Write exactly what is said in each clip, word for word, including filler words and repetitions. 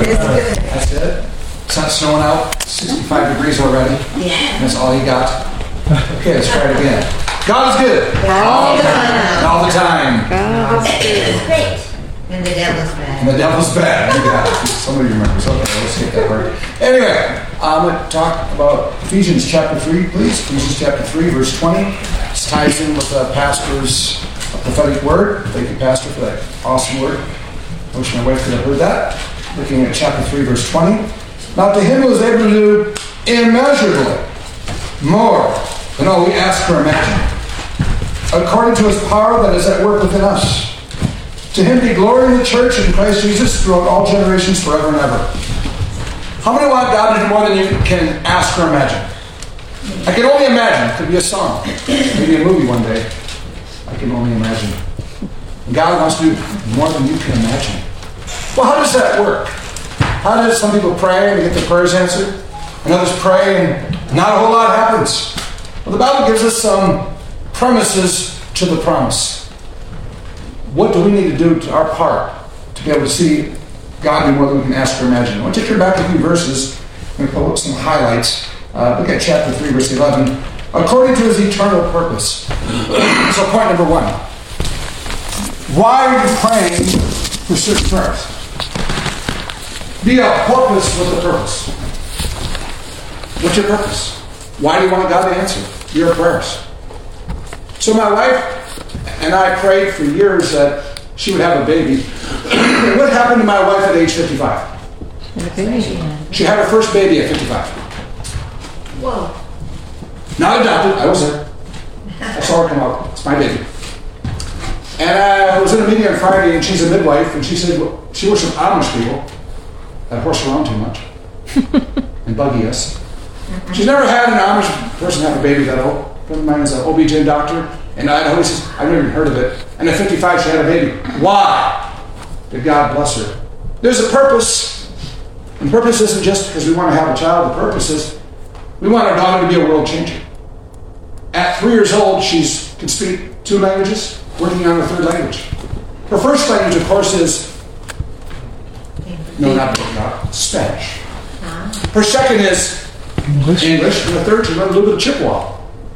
That's it. It's not snowing out. sixty-five degrees already. Yeah. That's all you got. Okay, let's try it again. God is good. All the time. All the time. God is good. Great. And the devil's bad. And the devil's bad. You got it. Somebody remembers. Okay, let's get that word. Anyway, I'm going to talk about Ephesians chapter three, please. Ephesians chapter three, verse twenty. This ties in with the pastor's prophetic word. Thank you, Pastor, for that awesome word. I wish my wife could have heard that. Looking at chapter three, verse twenty. Now to him who is able to do immeasurably more than all we ask or imagine, according to his power that is at work within us. To him be glory in the church and in Christ Jesus throughout all generations, forever and ever. How many want God to do more than you can ask or imagine? I can only imagine. It could be a song. Maybe a movie one day. I can only imagine. God wants to do more than you can imagine. Well, how does that work? How does some people pray and get their prayers answered? And others pray and not a whole lot happens. Well, the Bible gives us some premises to the promise. What do we need to do to our part to be able to see God do more than we can ask or imagine? I want you to turn back a few verses. I'm going to pull up some highlights. Uh, look at chapter three, verse eleven. According to his eternal purpose. So point number one. Why are you praying for certain prayers? Be a porpoise with a purpose. What's your purpose? Why do you want God to answer your prayers? So my wife and I prayed for years that she would have a baby. And what happened to my wife at age fifty-five? She had her first baby at fifty-five. Whoa. Not adopted. I was there. I saw her come out. It's my baby. And I was in a meeting on Friday, and she's a midwife, and she said well, she works with Amish people that horse around too much and buggy us. She's never had an Amish person have a baby that old. A friend of mine is an O B G Y N doctor, and I always says, I've never even heard of it. And at fifty-five, she had a baby. Why? Did God bless her? There's a purpose. And purpose isn't just because we want to have a child. The purpose is we want our daughter to be a world changer. At three years old, she can speak two languages, working on her third language. Her first language, of course, is no, not, not Spanish. Her second is English. English, and the third, she learned a little bit of Chippewa.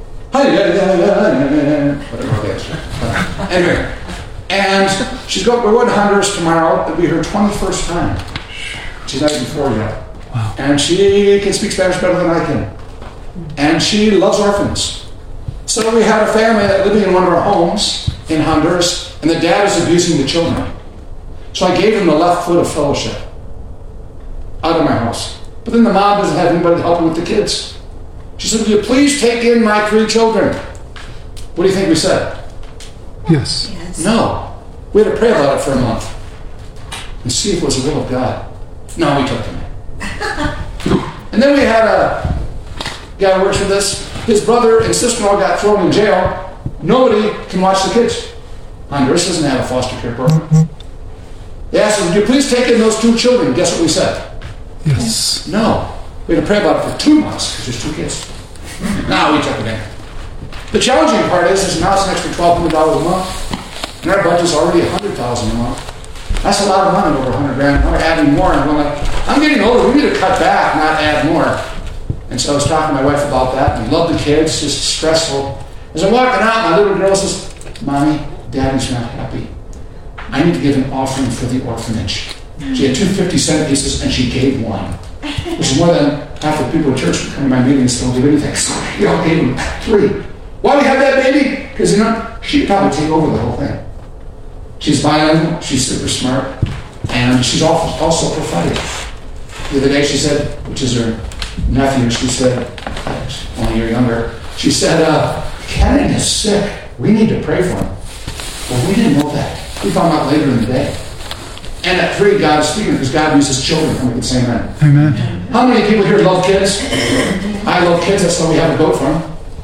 Whatever it is. Anyway, and she's going. We're going to Honduras tomorrow. It'll be her twenty-first time. She's not even four yet. Wow. And she can speak Spanish better than I can. And she loves orphans. So we had a family that living in one of our homes in Honduras, and the dad is abusing the children. So I gave him the left foot of fellowship out of my house. But then the mom doesn't have anybody helping with the kids. She said, will you please take in my three children? What do you think we said? Yes. Yes. No. We had to pray about it for a month and see if it was the will of God. No, we took them in. And then we had a guy who works with us. His brother and sister-in-law got thrown in jail. Nobody can watch the kids. Honduras doesn't have a foster care program. They asked us, would you please take in those two children? Guess what we said? Yes. No. We had to pray about it for two months because there's two kids. Now we took it in. The challenging part is, is now it's an extra twelve hundred dollars a month, and our budget's already one hundred thousand dollars a month. That's a lot of money, over one hundred grand. Now we're adding more, and I'm like, I'm getting older. We need to cut back, not add more. And so I was talking to my wife about that. We love the kids, just stressful. As I'm walking out, my little girl says, Mommy, Daddy's not happy. I need to give an offering for the orphanage. She had two fifty cent pieces, and she gave one. Which is more than half the people in church who come to my meetings don't give anything. So we all gave them three. Why do we have that baby? Because, you know, she'd probably take over the whole thing. She's bilingual, she's super smart, and she's also prophetic. The other day she said, which is her nephew, she said, only a year younger, she said, uh, Kennan is sick. We need to pray for him. Well, we didn't know that. We found out later in the day. And at three, God is speaking because God uses children. And we can say amen. Amen. How many people here love kids? I love kids. That's why we have a goat farm.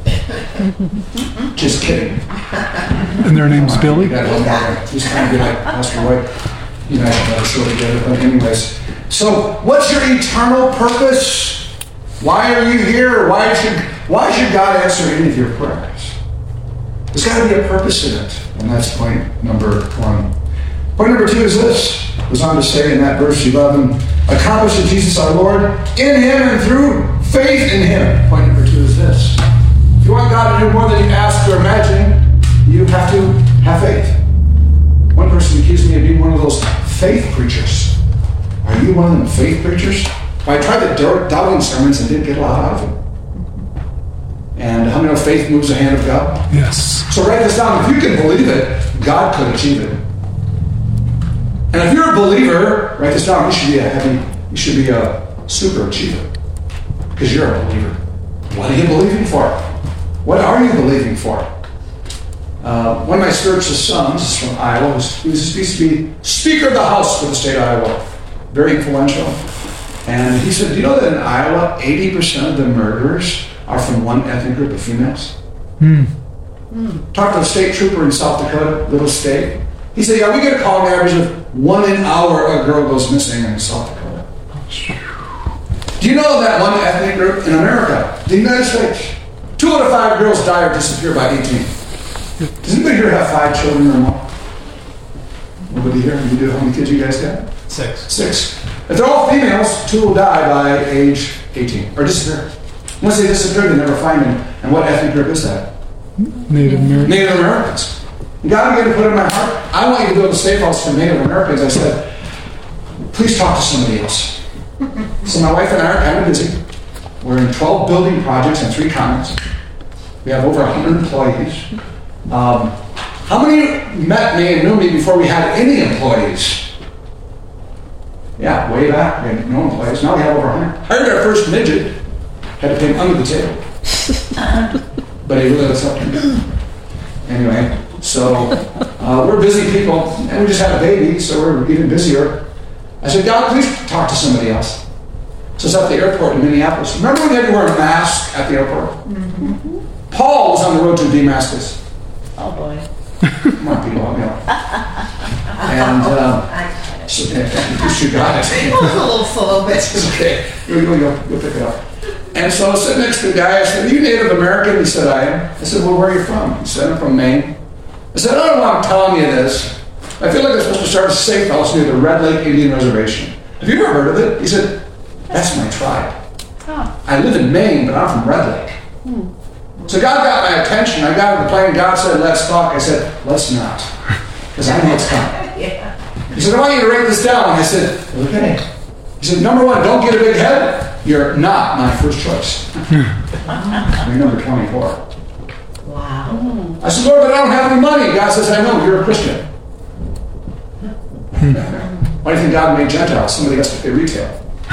Just kidding. And their name's Billy? You gotta love Margaret. He's trying to be like Pastor White. You know, I should have a show together. But anyways. So, what's your eternal purpose? Why are you here? Why should, why should God answer any of your prayers? There's got to be a purpose in it. And that's point number one. Point number two is this. goes on to say in that verse eleven, accomplished in Jesus our Lord, in Him and through faith in Him. Point number two is this. If you want God to do more than you ask or imagine, you have to have faith. One person accused me of being one of those faith preachers. Are you one of them faith preachers? Well, I tried the doubting sermons and didn't get a lot out of them. And how many know faith moves the hand of God? Yes. So write this down. If you can believe it, God could achieve it. And if you're a believer, write this down. You should be a heavy, you should be a super achiever. Because you're a believer. What are you believing for? What are you believing for? Uh, one of my spiritual sons is from Iowa. He was used to be Speaker of the House for the state of Iowa. Very influential. And he said, do you know that in Iowa, eighty percent of the murders are from one ethnic group of females? Mm. Mm. Talked to a state trooper in South Dakota, little state. He said, yeah, we get a call an average of one an hour a girl goes missing in South Dakota. Do you know that one ethnic group in America, the United States, two out of five girls die or disappear by eighteen? Does anybody here have five children or more? Nobody here? You do? How many kids you guys got? Six. Six. If they're all females, two will die by age eighteen or disappear. Once they disappear, they never find them. And what ethnic group is that? Native American. Native Americans. God began to put in my heart, I want you to build a safe house for Native Americans. I said, please talk to somebody else. So my wife and I are kind of busy. We're in twelve building projects in three counties. We have over one hundred employees. Um, how many met me and knew me before we had any employees? Yeah, way back, we had no employees. Now we have over one hundred. Hired our first midget. Had to pay him under the table. But he really looks up to me. Anyway, so uh, we're busy people, and we just had a baby, so we're even busier. I said, God, please talk to somebody else. So it's at the airport in Minneapolis. Remember when you had to wear a mask at the airport? Mm-hmm. Paul was on the road to Damascus. Oh boy. Come on, people, help me out. And uh, so, you got it. It was a little slow, but It's okay. You'll, you'll, you'll pick it up. And so I was sitting next to the guy. I said, are you Native American? He said, I am. I said, well, where are you from? He said, I'm from Maine. I said, I don't know why I'm telling you this. I feel like I'm supposed to start a safe house near the Red Lake Indian Reservation. Have you ever heard of it? He said, that's my tribe. oh. I live in Maine, but I'm from Red Lake. Hmm. So God got my attention. I got on the plane. God said, let's talk. I said, let's not. Because I know it's coming. Yeah. He said, I want you to write this down. I said, okay. He said, number one, don't get a big head. You're not my first choice. You're number twenty-four. Wow. I said, Lord, but I don't have any money. God says, I know, you're a Christian. Why do you think God made Gentiles? Somebody has to pay retail.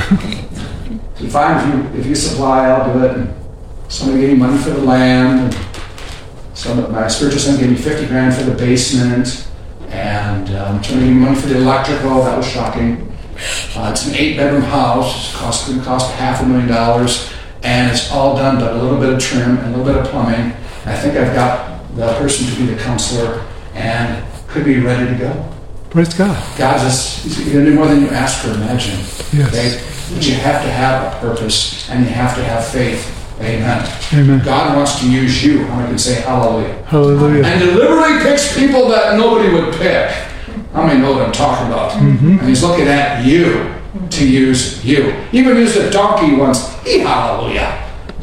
So fine, if you, if you supply, I'll do it. And somebody gave me money for the land. And some of my spiritual son gave me fifty grand for the basement. And um, somebody gave me money for the electrical. That was shocking. Uh, it's an eight-bedroom house. It's cost, going to cost half a million dollars. And it's all done, but a little bit of trim and a little bit of plumbing. I think I've got the person to be the counselor and could be ready to go. Praise God. God is He's going to do more than you ask or imagine. Yes. Okay? But you have to have a purpose and you have to have faith. Amen. Amen. God wants to use you. I can say hallelujah. Hallelujah. And deliberately picks people that nobody would pick. How many know what I'm talking about? Mm-hmm. And He's looking at you to use you. He even used a donkey once. He hallelujah.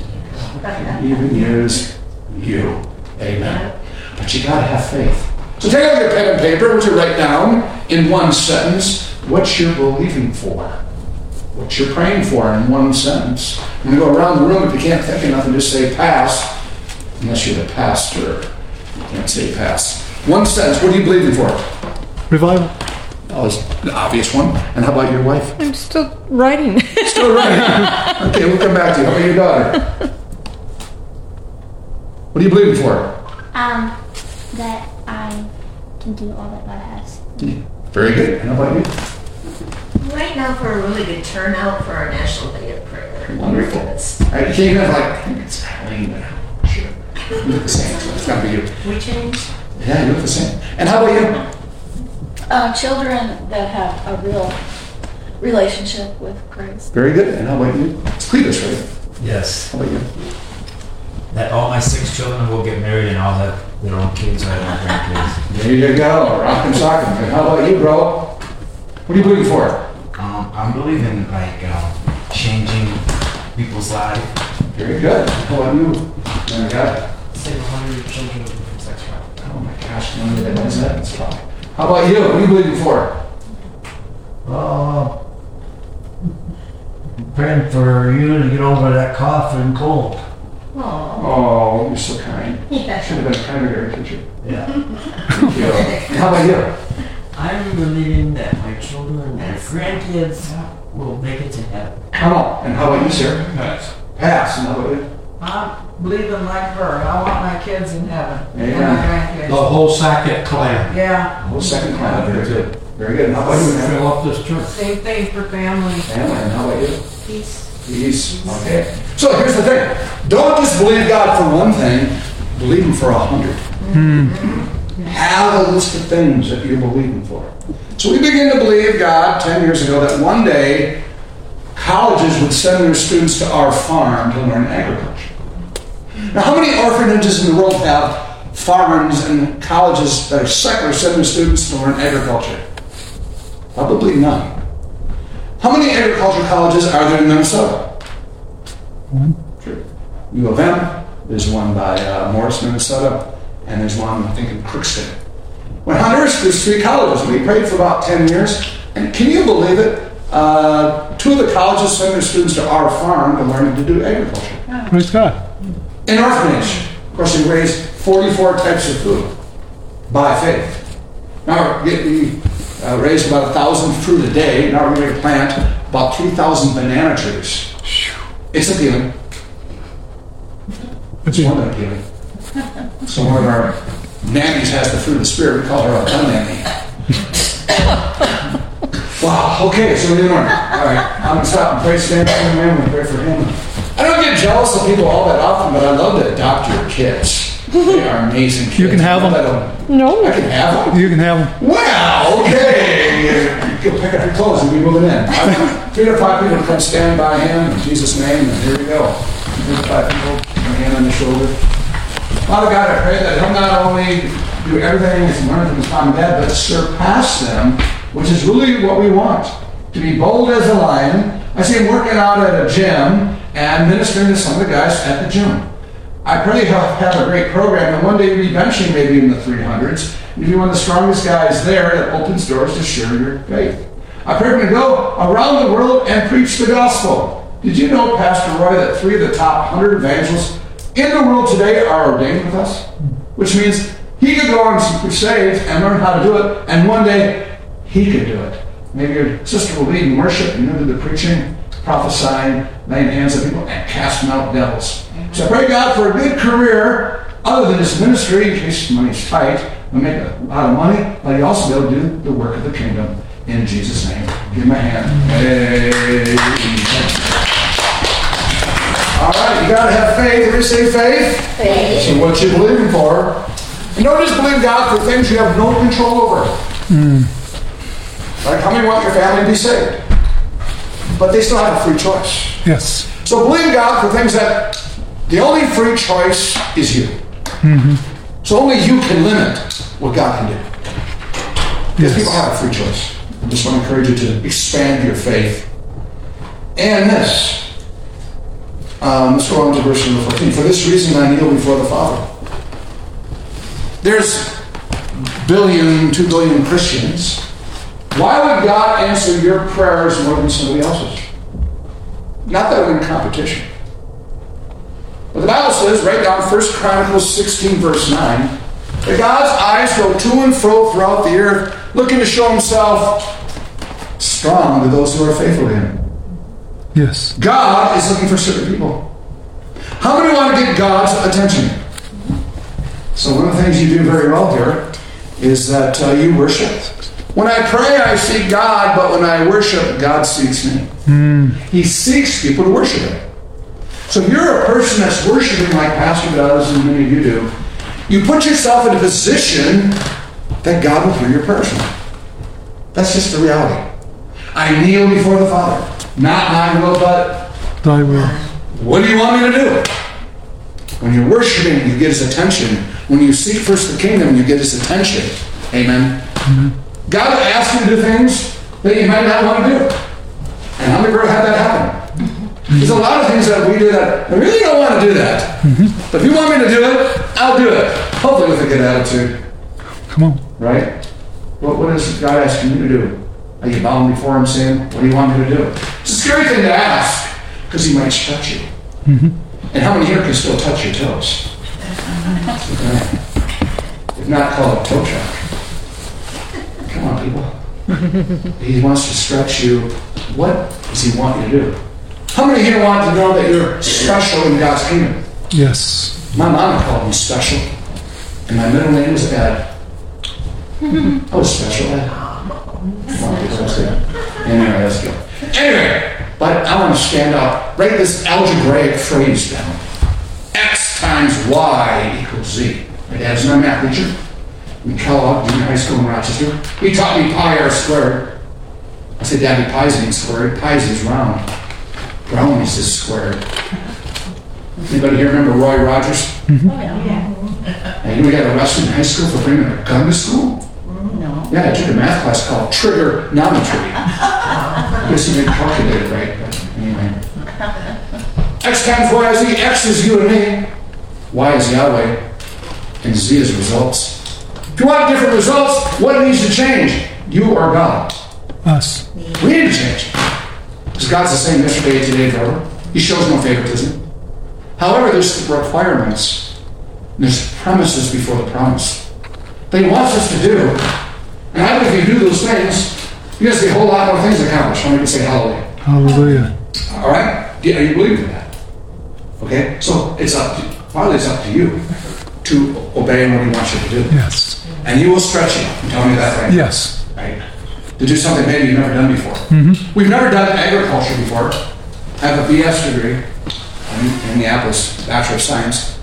He even used you. Amen. But you got to have faith. So take out your pen and paper. Would you write down in one sentence what you're believing for? What you're praying for in one sentence. When you go around the room, if you can't think of nothing, just say pass. Unless you're the pastor. You can't say pass. One sentence. What are you believing for? Revival. That was the obvious one. And how about your wife? I'm still writing. Still writing. Okay, we'll come back to you. How about your daughter? What are you believing for? Um, that I can do all that God has. Very good. And how about you? Right now for a really good turnout for our National Day of Prayer. Wonderful. It's- I came in like, I think it's Halloween, but sure. You look the same, so it's got to be you. We changed. Yeah, you look the same. And how about you? Uh, children that have a real relationship with Christ. Very good. And how about you? It's Cletus, right? Yes. How about you? That all my six children will get married and all have their own kids or their own grandkids. There you go. Rock and sock. And how about you, bro? What are you believing for? Um, I'm believing like um, changing people's lives. Very good. How about you? Man of God? Save one hundred children from sex trafficking. Oh my gosh, no one that knows that. That's probably. How about you? What are you believing for? Uh, praying for you to get over that cough and cold. Oh, Oh, you're so kind. yeah. Should have been a kinder teacher. Yeah. Thank you. And how about you? I'm believing that my children and grandkids will make it to heaven. Come on. And how about you, sir? Pass. Pass. And how about you? I'm believing like her. I want my kids in heaven. Amen. And my grandkids. The whole Sackett clan. Yeah. Whole second clan. Very good. Very good. And how about you? Fill man? up this church. Same thing for family. Family. And how about you? Peace. Peace. Okay. So here's the thing. Don't just believe God for one thing. Believe Him for a hundred. Have a list of things that you're believing for. So we began to believe God ten years ago that one day colleges would send their students to our farm to learn agriculture. Now, how many orphanages in the world have farms and colleges that are secular send their students to learn agriculture? Probably none. How many agriculture colleges are there in Minnesota? One. Sure. U of M. There's one by uh, Morris, Minnesota. And there's one, I think, in Crookston. When Honduras, there's three colleges. We prayed for about ten years. And can you believe it? Uh, two of the colleges send their students to our farm to learn to do agriculture. Praise God. In orphanage, of course, we raise forty-four types of food by faith. Now, we, we uh, raise about one thousand fruit a day. Now we're going to plant about three thousand banana trees. It's appealing. It's more than appealing. So one of our nannies has the fruit of the Spirit. We call her a gun nanny. Wow, okay, so we're doing all right. I'm going to stop and pray, stand up for him, and pray for him. I don't get jealous of people all that often, but I love to adopt your kids. They are amazing kids. You can have them. No. I can have them? You can have them. Well, okay. You'll pick up your clothes and be moving in. I'm three to five people come stand by him in Jesus' name, and here we go. Three to five people, one hand on the shoulder. Father God, I pray that He'll not only do everything He's learned from His mom and dad, but surpass them, which is really what we want. To be bold as a lion. I see him working out at a gym and ministering to some of the guys at the gym. I pray He'll have a great program, and one day you'll be benching maybe in the three hundreds. You'll be one of the strongest guys there that opens doors to share your faith. I pray we're going to go around the world and preach the gospel. Did you know, Pastor Roy, that three of the top one hundred evangelists in the world today are ordained with us? Which means he could go on some crusades and learn how to do it, and one day he could do it. Maybe your sister will lead in worship and you'll do the preaching, prophesying, laying hands on people, and casting out devils. So I pray God for a good career other than His ministry, in case money's tight. He'll make a lot of money, but He'll also be able to do the work of the kingdom in Jesus' name. Give Him a hand. Amen. All right, you got to have faith. Everybody say faith? Faith. So what you believing for? And don't just believe God for things you have no control over. Mm. Like, how many want your family to be saved? But they still have a free choice. Yes. So believe God for things that the only free choice is you. Mm-hmm. So only you can limit what God can do. Because Yes. people have a free choice. I just want to encourage you to expand your faith. And this. Um, let's go on to verse number fourteen. For this reason I kneel before the Father. There's billion, two billion Christians. Why would God answer your prayers more than somebody else's? Not that we're in competition. But the Bible says, right down First Chronicles sixteen, verse nine, that God's eyes go to and fro throughout the earth, looking to show Himself strong to those who are faithful to Him. Yes. God is looking for certain people. How many want to get God's attention? So one of the things you do very well here is that uh, you worship. When I pray, I seek God, but when I worship, God seeks me. Mm. He seeks people to worship Him. So if you're a person that's worshiping like Pastor does and many of you do, you put yourself in a position that God will hear your prayers. That's just the reality. I kneel before the Father. Not my will, but Thy will. what do you want me to do? When you're worshiping, you get His attention. When you seek first the kingdom, you get His attention. Amen. Mm-hmm. God will ask you to do things, that you might not want to do. And how many ever had that happen? There's a lot of things that we do that I really don't want to do that. Mm-hmm. But if you want me to do it, I'll do it. Hopefully with a good attitude. Come on. Right? What, what is God asking you to do? Are you bowing before Him saying, what do you want me to do? It's a scary thing to ask because He might stretch you. Mm-hmm. And how many here can still touch your toes? Right. If not, call it toe truck. Come on, people. He wants to stretch you. What does He want you to do? How many here want to know that you're special in God's kingdom? Yes. My mom called me special. And my middle name was Ed. I was special, Ed. Anyway, let's go. Anyway, but I want to stand up. Write this algebraic phrase down. X times Y equals Z. My dad's not a math teacher. In Kellogg, junior high school in Rochester. He taught me pi r squared. I said, Daddy, pi's ain't squared. Pi's is round. Brownies is squared. Anybody here remember Roy Rogers? Mm-hmm. Oh, yeah. And he got arrested in high school for bringing a gun to school? No. Yeah, I took a math class called trigonometry. I guess he didn't calculate it right, but anyway. X times Y is Z. X is you and me. Y is Yahweh. And Z is results. If you want different results, what needs to change? You or God? Us. We need to change. Because God's the same yesterday, today, forever. He shows no favoritism. However, there's requirements. There's promises before the promise. That He wants us to do. And I believe if you do those things, you're going to see a whole lot more things accomplished. How many can say hallelujah? Hallelujah. All right? Are you believing that? Okay? So it's up to you. Finally, it's up to you to obey what He wants you to do. Yes. And He will stretch you. I'm telling you that right now. Yes. Right? To do something maybe you've never done before. Mm-hmm. We've never done agriculture before. I have a B S degree in Minneapolis, Bachelor of Science.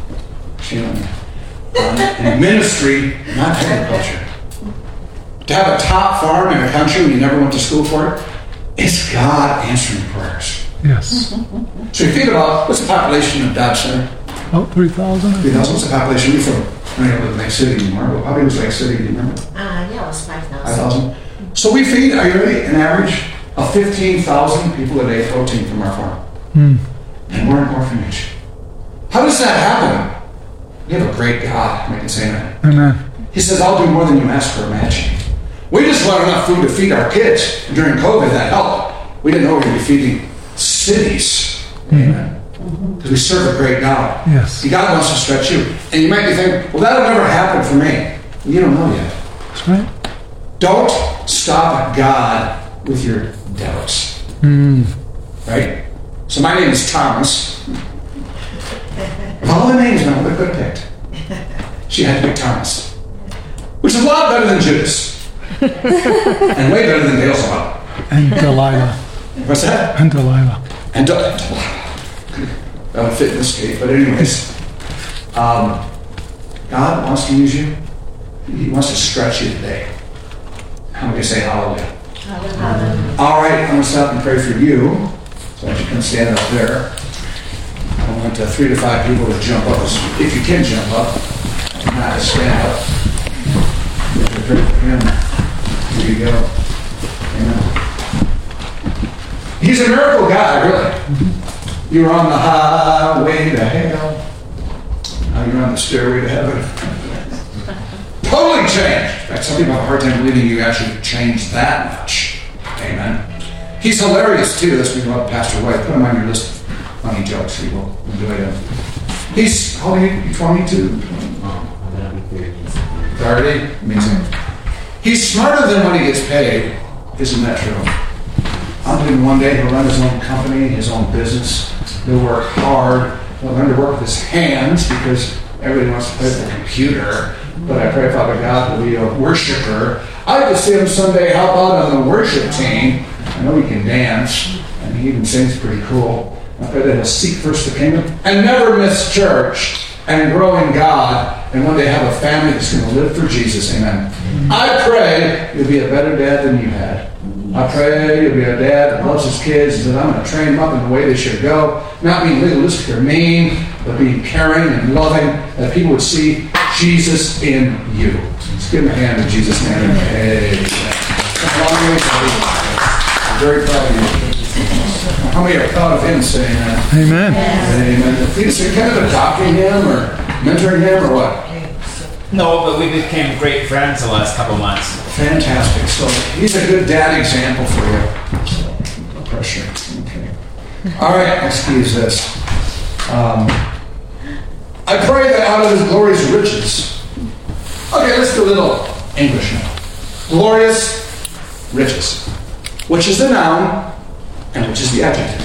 Um, in ministry, not agriculture. To have a top farm in a country when you never went to school for it, it's God answering prayers. Yes. So you think about, what's the population of Dodge Center? About three thousand. three thousand. What's the population? You're from, I don't live in Lake City anymore. How big was Lake City? Do you remember? Uh, yeah, it was five five thousand. thousand. So we feed, are you ready, an average of fifteen thousand people a day protein from our farm. Mm. And we're an orphanage. How does that happen? We have a great God, I can say that. Amen. He says, I'll do more than you ask or imagine. We just want enough food to feed our kids. And during COVID, that helped. We didn't know we were going to be feeding cities. Amen. Because we serve a great God. Yes. And God wants to stretch you. And you might be thinking, well, that'll never happen for me. Well, you don't know yet. That's right. Don't stop God with your doubts. Mm. Right? So my name is Thomas. Of all the names my mother could have picked, she had to pick Thomas. Which is a lot better than Judas. And way better than Dale's lot. And Delilah. What's that? And Delilah. And Delilah. That would fit in this case. But anyways, um, God wants to use you. He wants to stretch you today. How many say hallelujah? Hallelujah. All right, I'm going to stop and pray for you. So I you can stand up there. I want uh, three to five people to jump up. If you can jump up, not to stand up. Pray for him. Here you go. Amen. He's a miracle guy, really. You're on the highway to hell. Now you're on the stairway to heaven. Totally changed. In fact, some people have a hard time believing you actually changed that much. Amen. He's hilarious too. Let's speak about Pastor White. Put him on your list of funny jokes. He will enjoy them. He's how old are you? twenty-two? thirty? Amazing. He's smarter than when he gets paid. Isn't that true? I'm thinking one day he'll run his own company, his own business. He'll work hard. He'll learn to work with his hands because everybody wants to play with the computer. But I pray, Father God, will be a worshiper. I'd like to see him someday help out on the worship team. I know he can dance, and he even sings pretty cool. I pray that he'll seek first the kingdom and never miss church and grow in God, and one day have a family that's going to live for Jesus. Amen. I pray you'll be a better dad than you had. I pray you'll be a dad that loves his kids and that I'm going to train them up in the way they should go. Not being legalistic or mean, but being caring and loving, that people would see Jesus in you. Let's give him a hand in Jesus' name. Amen. come a long way, buddy. I'm very proud of you. How many are proud of him saying that? Amen. Amen. Is it kind of adopting him or mentoring him or what? No, but we became great friends the last couple months. Fantastic. So he's a good dad example for you. No pressure. Okay. All right, next key is this. Um, I pray that out of his glorious riches. Okay, let's do a little English now. Glorious riches. Which is the noun and which is the adjective?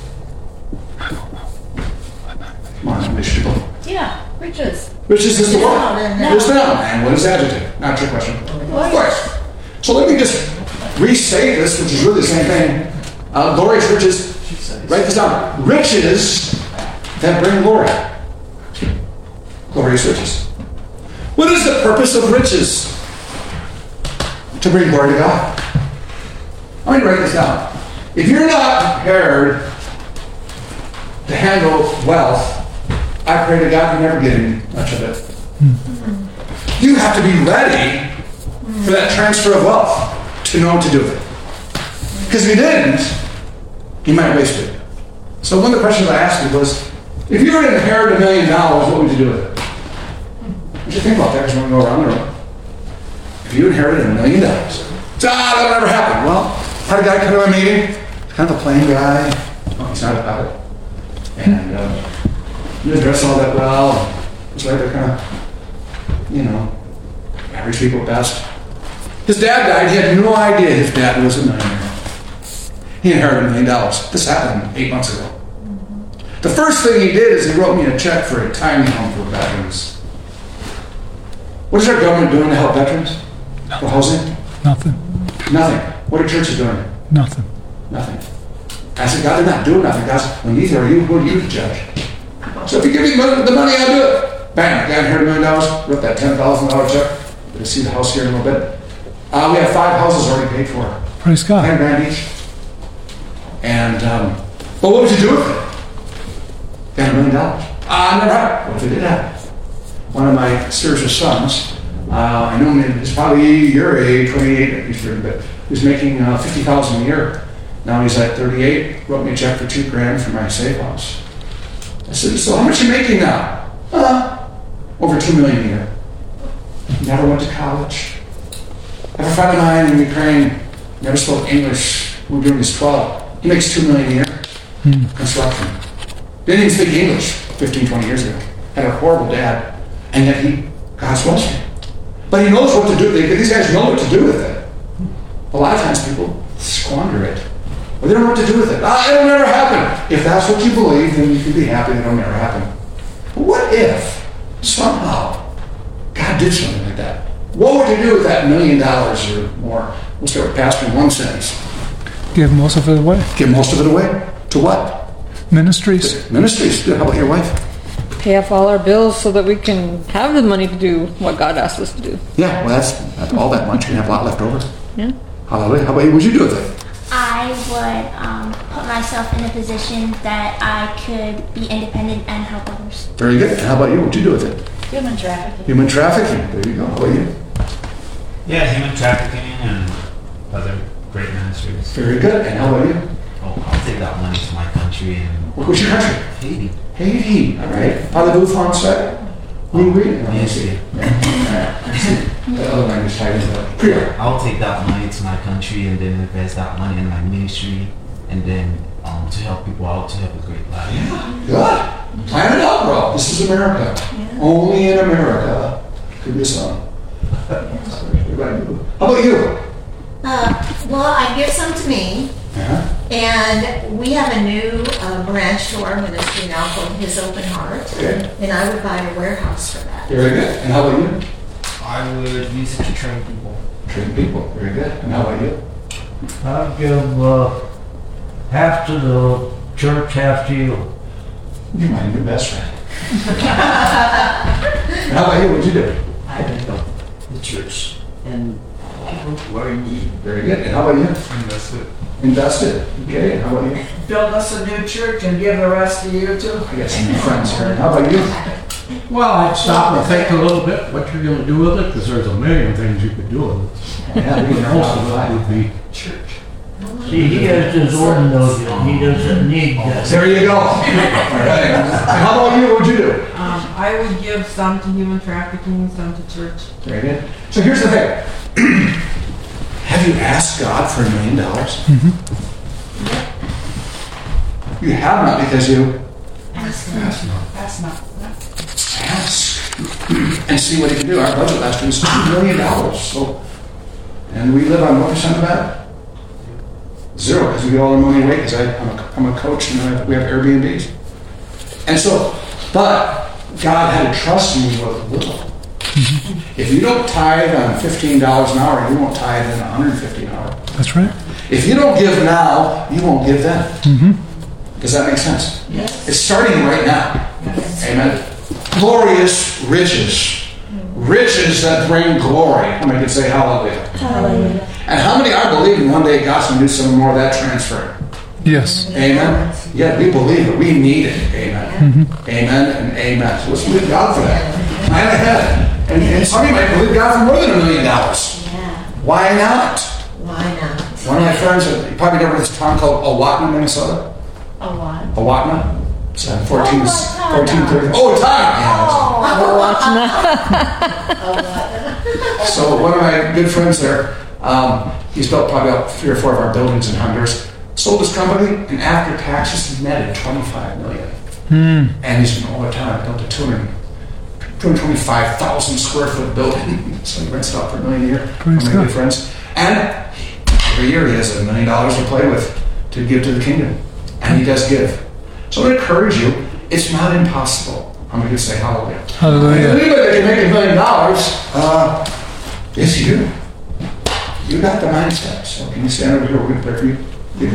Come on, English people. Yeah, riches. Riches is the what? Noun and noun. It's the noun. And what is adjective? Not your question. Of course. So let me just restate this, which is really the same thing. Uh, glorious riches. Write this down. Riches that bring glory. Glorious riches. What is the purpose of riches? To bring glory to God. I'm going to write this down. If you're not prepared to handle wealth, I pray to God you never get any much of it. Mm-hmm. You have to be ready for that transfer of wealth to know what to do with it. Because if you didn't, you might waste it. So one of the questions I asked you was, if you were to inherit a million dollars, what would you do with it? What do you think about that? Because we're going to go around the room. If you inherited a million dollars, so, ah, that'll never happen. Well, had a guy come to a meeting, kind of a plain guy. Oh, he's not about it. And um, he didn't dress all that well. It was like they're kind of, you know, average people at best. His dad died. He had no idea his dad was a millionaire. He inherited a million dollars. This happened eight months ago. The first thing he did is he wrote me a check for a tiny home for veterans. What is our government doing to help veterans? For housing? Nothing. Nothing. What are churches doing? Nothing. Nothing. I said, God, they're not doing nothing. God said, well, neither are you. Who are you to judge? So if you give me the money, I'll do it. Bam, guy inherited a million dollars, wrote that ten thousand dollars check. You'll see the house here in a little bit. Uh, we have five houses already paid for. Praise God. Ten grand each. And, um, but what would you do with it? Got a million dollars. Ah, never had it. What if it did happen? One of my spiritual sons, uh, I know him, he's probably your age, twenty-eight, he's pretty bit. He's making uh, fifty thousand dollars a year. Now he's at thirty-eight, wrote me a check for two grand for my safe house. I said, so how much are you making now? Uh, over two million dollars a year. Never went to college. I have a friend of mine in Ukraine, never spoke English, we were doing his twelve. He makes two million dollars a year. Hmm. Construction. Didn't even speak English fifteen, twenty years ago. Had a horrible dad. And yet he, God's blessed him. But he knows what to do. They, these guys know what to do with it. A lot of times people squander it. Well, they don't know what to do with it. Ah, it'll never happen. If that's what you believe, then you can be happy that it'll never happen. But what if somehow God did something like that? What would you do with that million dollars or more? We'll start with Pastor in one sentence. Give most of it away. Give most of it away? To what? Ministries. Ministries. How about your wife? Pay off all our bills so that we can have the money to do what God asked us to do. Yeah, well, that's, that's all that much. You can have a lot left over. Yeah. Hallelujah. How about you? What would you do with it? I would um, put myself in a position that I could be independent and help others. Very good. And how about you? What would you do with it? Human trafficking. Human trafficking. There you go. How about you? Yeah, human trafficking and other great ministries. Very good. And how about you? Oh, I'll take that money to my country and What was your country? Haiti. Haiti. All right. Parlez-vous français? Oui, oui. Yes, see. The other language tied into that. Creole. I'll take that money to my country and then invest that money in my ministry and then um, to help people out, to help a great life. Yeah. Good. Plan it out, bro. This is America. Yeah. Only in America could be a song. How about you? Uh, well, I give some to me. Uh-huh. And we have a new uh, branch to our ministry now called His Open Heart. Okay. And I would buy a warehouse for that. Very good. And how about you? I would use it to train people. Train people. Very good. And how about you? I'll give uh, half to the church, half to you. You're my new best friend. And how about you? What'd you do? I would help the church and people who are in need. Very good. And how about you? Invest it. Invest it. Okay. And how about you? Build us a new church and give the rest to you too. I got some new friends here. And how about you? Well, I'd stop and think a little bit what you're gonna do with it, because there's a million things you could do with it. Yeah, we can Most of it would be See, he has his ordinals, he doesn't need that. There you go. All right. How about you? What'd you do? Um, I would give some to human trafficking, some to church. Very good. So here's the thing. Have you asked God for a million dollars? You have not because you That's not. That's not. ask and see what he can do. Our budget last year was two million dollars. So, and we live on what percent of that? Zero, because we get all our money away. Because I'm a, I'm a coach and I, we have Airbnbs. And so, but God had to trust me with little. If you don't tithe on fifteen dollars an hour, you won't tithe in one hundred fifty an hour. That's right. If you don't give now, you won't give then. Mm-hmm. Does that make sense? Yes. It's starting right now. Yes. Amen. Glorious riches. Riches that bring glory. How many can say hallelujah? Hallelujah. And how many are believing one day God's going to do some more of that transfer? Yes. Amen. Yeah, we believe it. We need it. Amen. Amen and amen. So let's believe God for that. Plan ahead. And, and some of you might believe God for more than a million dollars. Yeah. Why not? Why not? One of my friends, you probably never heard of this town called Owatna, Minnesota. A what? Owatna. It's uh, fourteen, Oh, Owatna. fourteen thirty. Oh, time! Yeah, so one of my good friends there, um, he's built probably about three or four of our buildings in Honduras. Sold his company, and after taxes, he netted twenty-five million. Hmm. And he's in Owatna, built a two hundred twenty-five thousand square foot building. So he rents it out for a million a year. One of my good friends. And every year he has a million dollars to play with to give to the kingdom. And he does give. So I would encourage you, it's not impossible. I'm going to say hallelujah. Hallelujah. Anybody that can make a million dollars, uh, it's you. You got the mindset. So can you stand over here? We're going to pray for you. Please.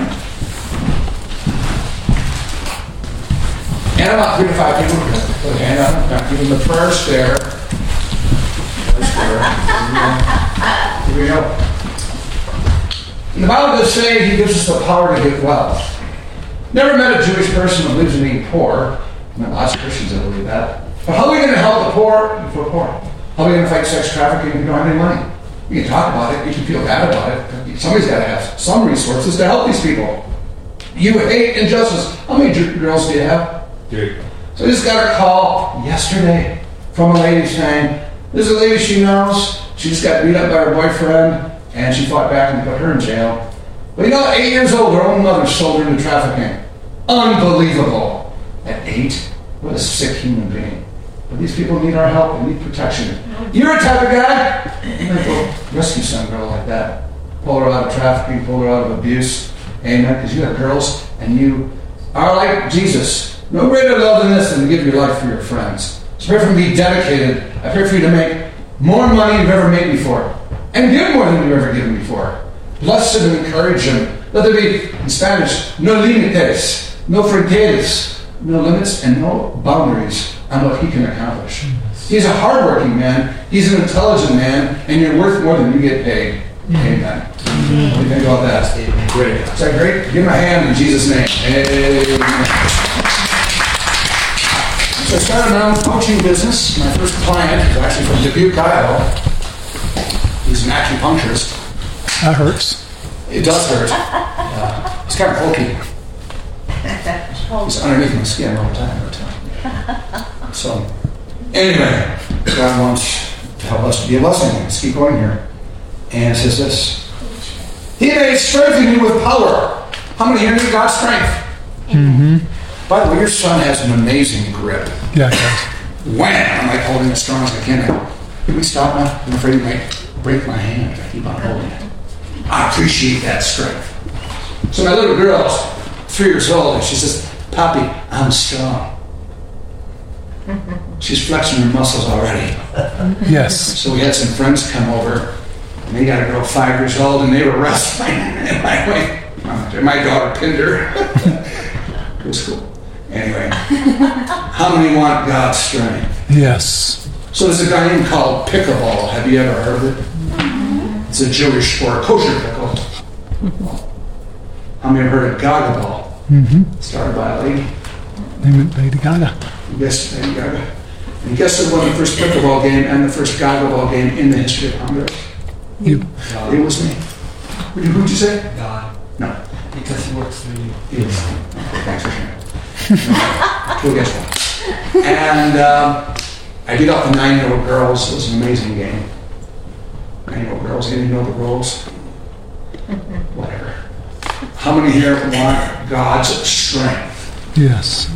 And about three to five people. Put a hand up. Now give them the first there. First there. Here we go. And the Bible does say he gives us the power to give wealth. Never met a Jewish person that lives in being poor. I mean, lots of Christians that believe that. But how are we going to help the poor if we're poor? How are we going to fight sex trafficking if we don't have any money? You can talk about it. You can feel bad about it. Somebody's got to have some resources to help these people. You hate injustice. How many girls do you have? Three. So I just got a call yesterday from a lady saying, this is a lady she knows. She just got beat up by her boyfriend, and she fought back and put her in jail. But you know, eight years old, her own mother sold her into trafficking. Unbelievable. At eight? What a sick human being. But these people need our help. They need protection. You're a type of guy. You might go rescue some girl like that. Pull her out of trafficking, pull her out of abuse. Amen. Because you have girls and you are like Jesus. No greater love than this than to give your life for your friends. So pray for me to be dedicated. I pray for you to make more money than you've ever made before. And give more than you've ever given before. Bless them and encourage them. Let there be, in Spanish, no límites, no fronteras, no limits and no boundaries on what he can accomplish. He's a hardworking man. He's an intelligent man. And you're worth more than you get paid. Amen. What do you think about that? Amen. Great. Is that great? Give him a hand in Jesus' name. Amen. So I started my own coaching business. My first client is actually from Dubuque, Iowa. He's an acupuncturist. That hurts. It does hurt. Uh, it's kind of bulky. It's underneath my skin all the time. All the time. So, anyway, God wants to help us to be a blessing. Let's keep going here. And it says this. He may strengthen you with power. How many here need God's strength? Mm-hmm. By the way, your son has an amazing grip. Yeah, it does. Wham! I'm like holding it as strong as I can. Can we stop now? I'm afraid you might break my hand if I keep on holding it. I appreciate that strength. So my little girl's three years old, and she says, Papi, I'm strong. She's flexing her muscles already. Yes. So we had some friends come over, and they got a girl five years old, and they were wrestling. And my, my daughter pinned her. It was cool. Anyway, how many want God's strength? Yes. So there's a guy named called pickleball. Have you ever heard of it? It's a Jewish sport, kosher pickle. How many have heard of Gaga ball? Mm-hmm. Started by a lady. Named Lady Gaga. Yes, Lady Gaga. And guess who won the first pickleball game and the first goggleball game in the history of Honduras? You. It was me. Who'd you, who'd you say? God. No. Because he works through you. It was me. Thanks for sharing. We'll guess what. And um, I beat out the nine-year-old girls. It was an amazing game. Nine-year-old girls, they didn't know the rules. Whatever. How many here want God's strength? Yes.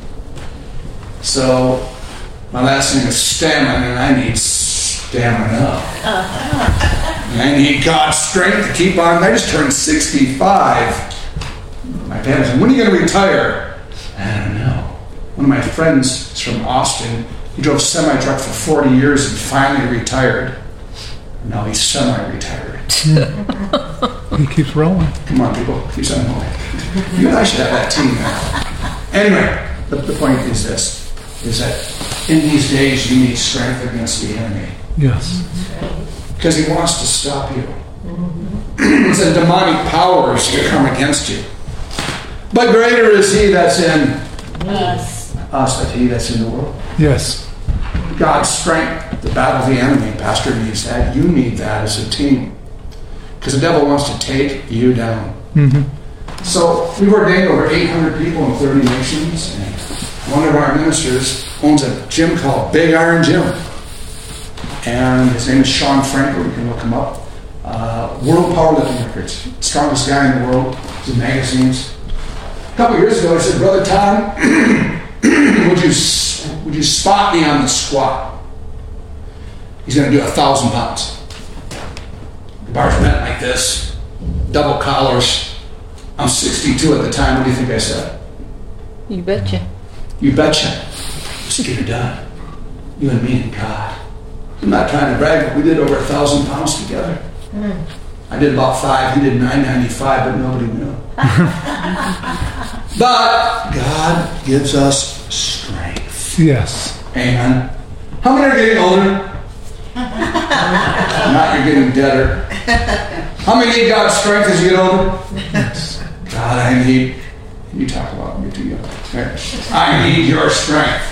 So, my last name is Stamina, and I need stamina. And I need God's strength to keep on. I just turned sixty-five. My dad said, when are you going to retire? I don't know. One of my friends is from Austin. He drove semi-truck for forty years and finally retired. Now he's semi-retired. He keeps rolling. Come on, people. Keep on rolling. You and I should have that team now. Anyway, the, the point is this, is that in these days you need strength against the enemy. Yes. Because he wants to stop you. It's a demonic powers that come against you. But greater is he that's in Us. us than he that's in the world. Yes. God's strength, the battle of the enemy. Pastor needs that. You need that as a team. Because the devil wants to take you down. Mm-hmm. So we've ordained over eight hundred people in thirty nations. And one of our ministers owns a gym called Big Iron Gym. And his name is Sean Frankel. You can look him up. Uh, World Powerlifting Records. Strongest guy in the world. He's in magazines. A couple years ago, I said, Brother Tom, would you would you spot me on the squat? He's going to do a thousand pounds. The bar's bent like this, double collars. I'm sixty-two at the time. What do you think I said? You betcha. You betcha. Let's get it done. You and me and God. I'm not trying to brag, but we did over a thousand pounds together. Mm. I did about five. He did nine ninety-five, but nobody knew. But God gives us strength. Yes. Amen. How many are getting older? Not you're getting deader. How many need God's strength as you get older? Yes. God, I need. You talk about me too young. Right? I need your strength.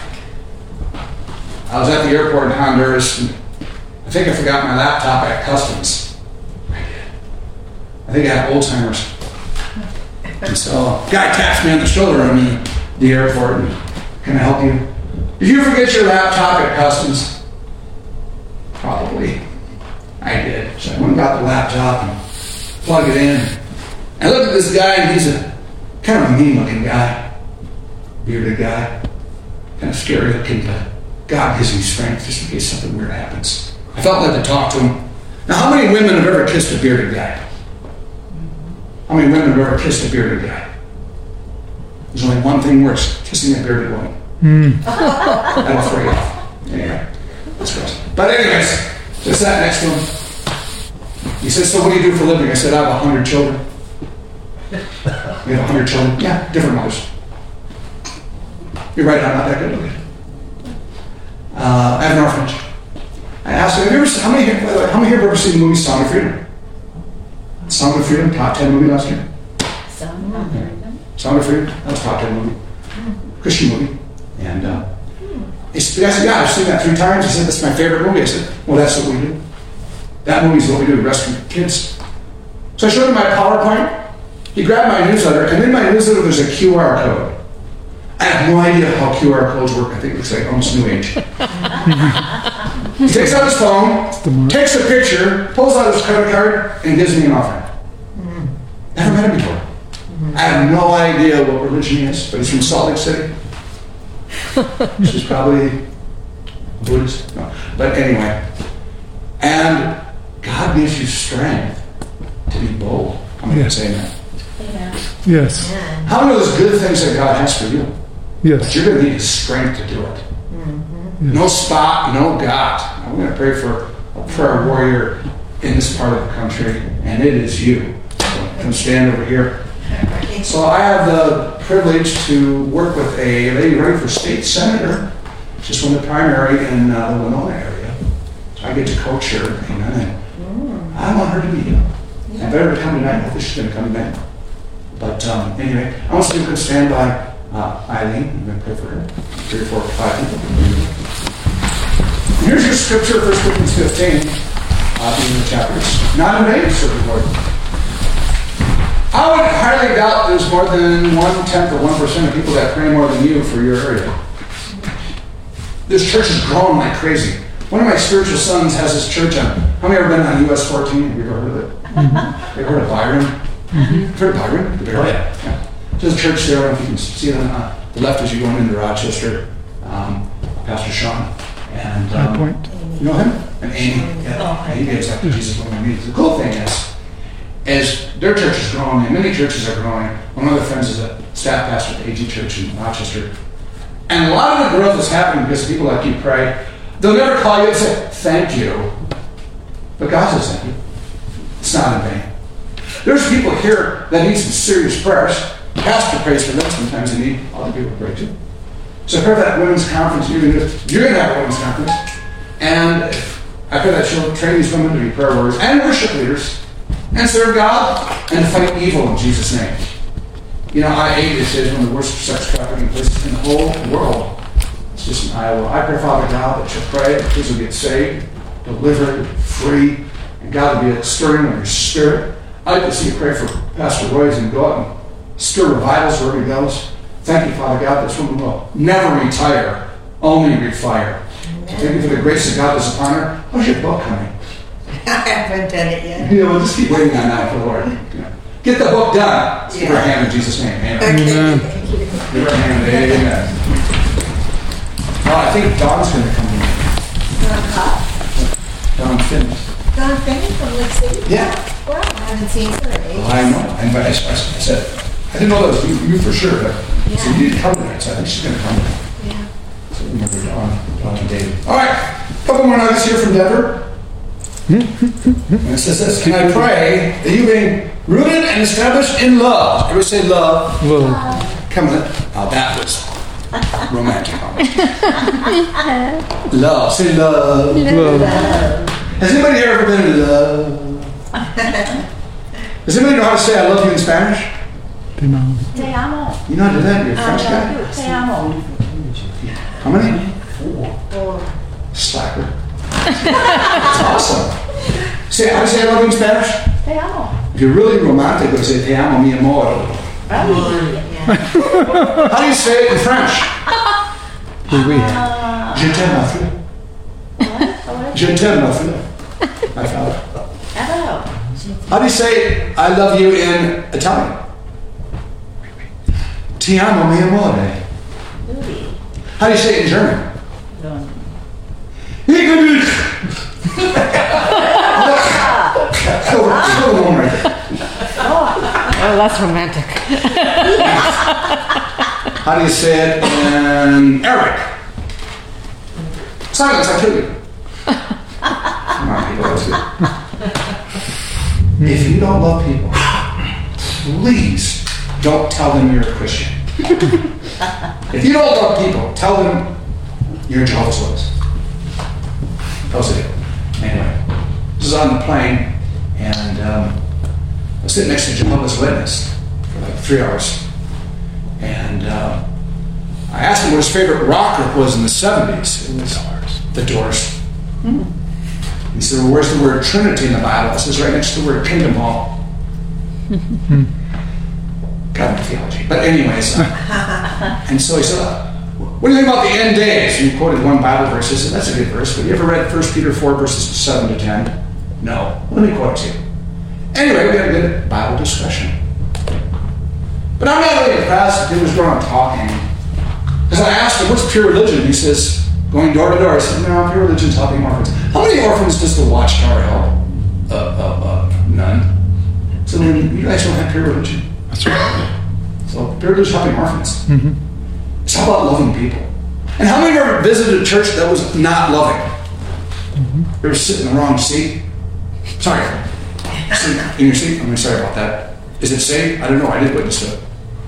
I was at the airport in Honduras, and I think I forgot my laptop at customs. I did. I think I had Alzheimer's. And so, a guy taps me on the shoulder in the, the airport, and, can I help you? Did you forget your laptop at customs? Probably. I did. So I went and got the laptop and plugged it in. I looked at this guy, and he's a kind of a mean-looking guy. Bearded guy. Kind of scary looking, but God gives me strength just in case something weird happens. I felt like to talk to him. Now, how many women have ever kissed a bearded guy? How many women have ever kissed a bearded guy? There's only one thing worse, kissing a bearded woman. Mm. That'll throw you off. Anyway, that's gross. But anyways, just that next one. He said, so what do you do for a living? I said, I have a hundred children. We have a hundred children. Yeah, different mothers. You're right, I'm not that good looking. Uh, I have an orphanage. I asked him, have you ever, how many here, by the way, how many here have ever seen the movie Sound of Freedom? Sound of Freedom, top ten movie last year. Sound of Freedom. Sound of Freedom, that was top ten movie. Christian movie. And uh, he said, I said, yeah, I've seen that three times. He said, that's my favorite movie. I said, well, that's what we do. That movie's what we do, rescue kids. So I showed him my PowerPoint. He grabbed my newsletter, and in my newsletter there's a Q R code. I have no idea how Q R codes work. I think it looks like almost new age. He takes out his phone, takes a picture, pulls out his credit card, and gives me an offering. Mm-hmm. Never met him before. Mm-hmm. I have no idea what religion he is, but he's from Salt Lake City. This is probably Buddhist. No. But anyway. And God gives you strength to be bold. I'm going to say that. Yes. How many of those good things that God has for you? Yes. But you're going to need His strength to do it. Mm-hmm. Yes. No spot, no God. I'm going to pray for a prayer warrior in this part of the country, and it is you. So come stand over here. So I have the privilege to work with a lady running for state senator. Just won the primary in uh, the Winona area. So I get to coach her, amen. And I want her to be here. I better come tonight. I think she's going to come tonight. But um, anyway, I want you to stand by uh, Eileen. I'm going to pray for her. Three, four, five people. Here's your scripture, First Corinthians fifteen, uh, being the chapters. Not in vain, serve the Lord. I would highly doubt there's more than one-tenth or one percent of people that pray more than you for your area. This church is growing like crazy. One of my spiritual sons has this church on, how many have ever been on U S fourteen? Have you ever heard of it? Mm-hmm. Have you heard of Byron? Mm-hmm. Heard of Byron? The Oh, yeah. yeah. There's a church there, I don't know if you can see it on uh, the left as you're going into Rochester. Um, Pastor Sean. And, um, High Point. you know him? And Amy. Yeah. He gives after Jesus when we meet. The cool thing is, is their church is growing, and many churches are growing. One of my friends is a staff pastor at the A G Church in Rochester. And a lot of the growth is happening because people like you pray. They'll never call you and say, thank you. But God says thank you. It's not in vain. There's people here that need some serious prayers. Pastor prays for them. Sometimes they need other people to pray too. So I pray that women's conference, you're going to have a women's conference. And I pray that you'll train these women to be prayer warriors and worship leaders and serve God and fight evil in Jesus' name. You know, I A is one of the worst sex trafficking places in the whole world. It's just in Iowa. I pray, Father God, that you'll pray, that kids will get saved, delivered, free, and God will be a stirring of your spirit. I'd like to see you pray for Pastor Royce and go out and stir revivals wherever he goes. Thank you, Father God, this woman will never retire, only refire. Thank you for the grace of God that's upon her. How's your book coming? I haven't done it yet. You know, we'll just keep waiting on that for the Lord. You know. Get the book done. Let's give her a hand in Jesus' name. Amen. Amen. Give her a hand. Amen. Oh, I think Dawn's going to come in. Dawn Finn. Dawn Finn from Lake City? Yeah. Well, I haven't seen her in ages. Well, I know. And but I, I said, I didn't know that was you, you for sure, but Yeah. so you didn't come tonight, so I think she's going to come. Yeah. So remember Dawn, Dawn and David. All right. A couple more nuggets here from Denver. And it says this, can I pray that you being rooted and established in love? Everybody say love. Love. Come on. Oh, that was romantic. Love. Say love. Love. Has anybody here ever been in love? Does anybody know how to say I love you in Spanish? Te amo. Te amo. You know how to do that? You're a French guy? Te amo. How many? Four. Slacker. That's awesome. Say, how do you say I love you in Spanish? Te amo. If you're really romantic, you say te amo mi amor. Yeah. How do you say it in French? Oui, oui. Uh, Je t'aime, ma fille. what? Je t'aime, ma fille. I found it. Hello. How do you say I love you in Italian? Ti amo mi amore. Booty. How do you say it in German? Go, go home right there. Oh, that's romantic. How do you say it in Arabic? Silence, I kill you. Come on, people, let's do it. If you don't love people, please don't tell them you're a Christian. If you don't love people, tell them you're Jehovah's Witness. That was it. Anyway, this is on the plane, and um, I was sitting next to Jehovah's Witness for like three hours. And uh, I asked him what his favorite rock group was in the seventies. It was The Doors. Mm. He said, well, where's the word Trinity in the Bible? It says right next to the word Kingdom Hall. Got my theology. But anyways, uh, and so he said, uh, what do you think about the end days? And he quoted one Bible verse. He said, that's a good verse, but you ever read First Peter four, verses seven to ten? No. Let me quote it to you. Anyway, we had a good Bible discussion. But I'm not really impressed. He was going on talking. Because I asked him, what's pure religion? He says, going door to door. I said, no, pure religion's helping orphans. How many orphans does the Watchtower help? Uh, uh, uh, none. So then you guys don't have pure religion. That's right. So pure religion's helping orphans. Mm-hmm. It's all about loving people. And how many of you ever visited a church that was not loving? Mm-hmm. You ever sit in the wrong seat? Sorry. Sit in your seat? I'm really sorry about that. Is it safe? I don't know. I didn't witness to it.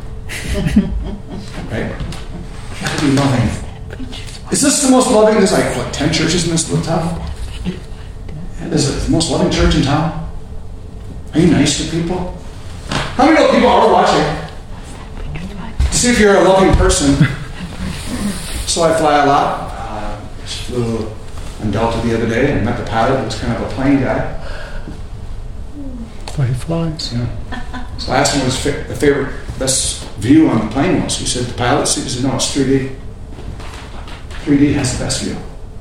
Right? You gotta be loving. Is this the most loving? There's like, what, ten churches in this little town? And is it the most loving church in town? Are you nice to people? How many people are watching? To see if you're a loving person. So I fly a lot. Uh, just flew on Delta the other day and met the pilot who was kind of a plane guy. Why he flies. Yeah. So I asked him what his fa- the favorite, best view on the plane was. He said, the pilot seat. He said, no, it's three D. three D has the best view.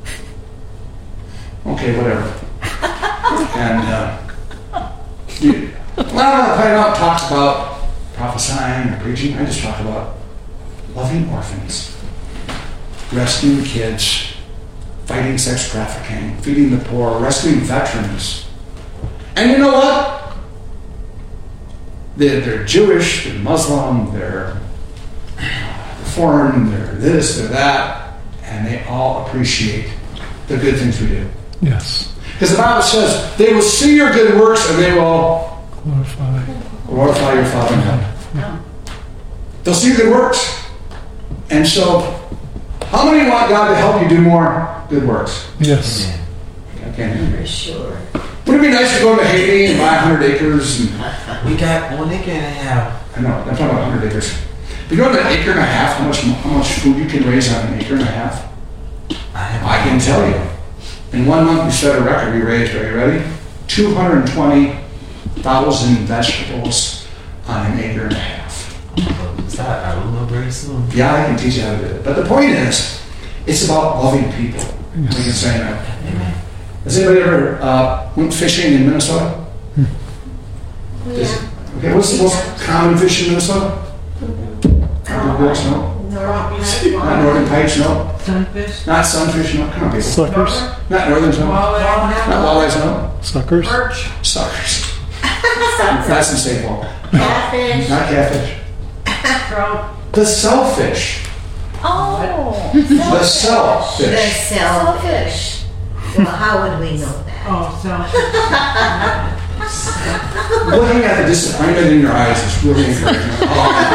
Okay, whatever. And uh, you, well, I don't talk about prophesying or preaching. I just talk about loving orphans, rescuing the kids, fighting sex trafficking, feeding the poor, rescuing veterans. And you know what? They're, they're Jewish, they're Muslim, they're foreign, they're this, they're that, and they all appreciate the good things we do. Yes. Because the Bible says, they will see your good works and they will Glorify. glorify your Father in heaven. Yeah. They'll see your good works. And so, how many want God to help you do more good works? Yes. Okay. For sure. Wouldn't it be nice to go to Haiti and buy one hundred acres? And, We got one acre and a half. I know, I'm talking about one hundred acres. If you go to an acre and a half, how much, how much food you can raise on an acre and a half? I, have I can tell you. In one month, we set a record. We raised, are you ready? two hundred twenty thousand vegetables on an acre and a half. Is that, I will know very soon. Yeah, I can teach you how to do it. But the point is, it's about loving people. We can say that. Amen. Has anybody ever uh, went fishing in Minnesota? Yeah. Okay, what's the most common fish in Minnesota? Copperbills, no. Not northern pipes, no. Sunfish. Not sunfish, no. Come on, people. Suckers. Not northerns, no. Not walleyes, no. Suckers. Perch. Suckers. That's in Saint Paul. Catfish. Not catfish. Trout. The shellfish. Oh. The The shellfish. shellfish. Well, how would we know that? Oh, selfish. Looking at the disappointment in your eyes is really encouraging. Oh,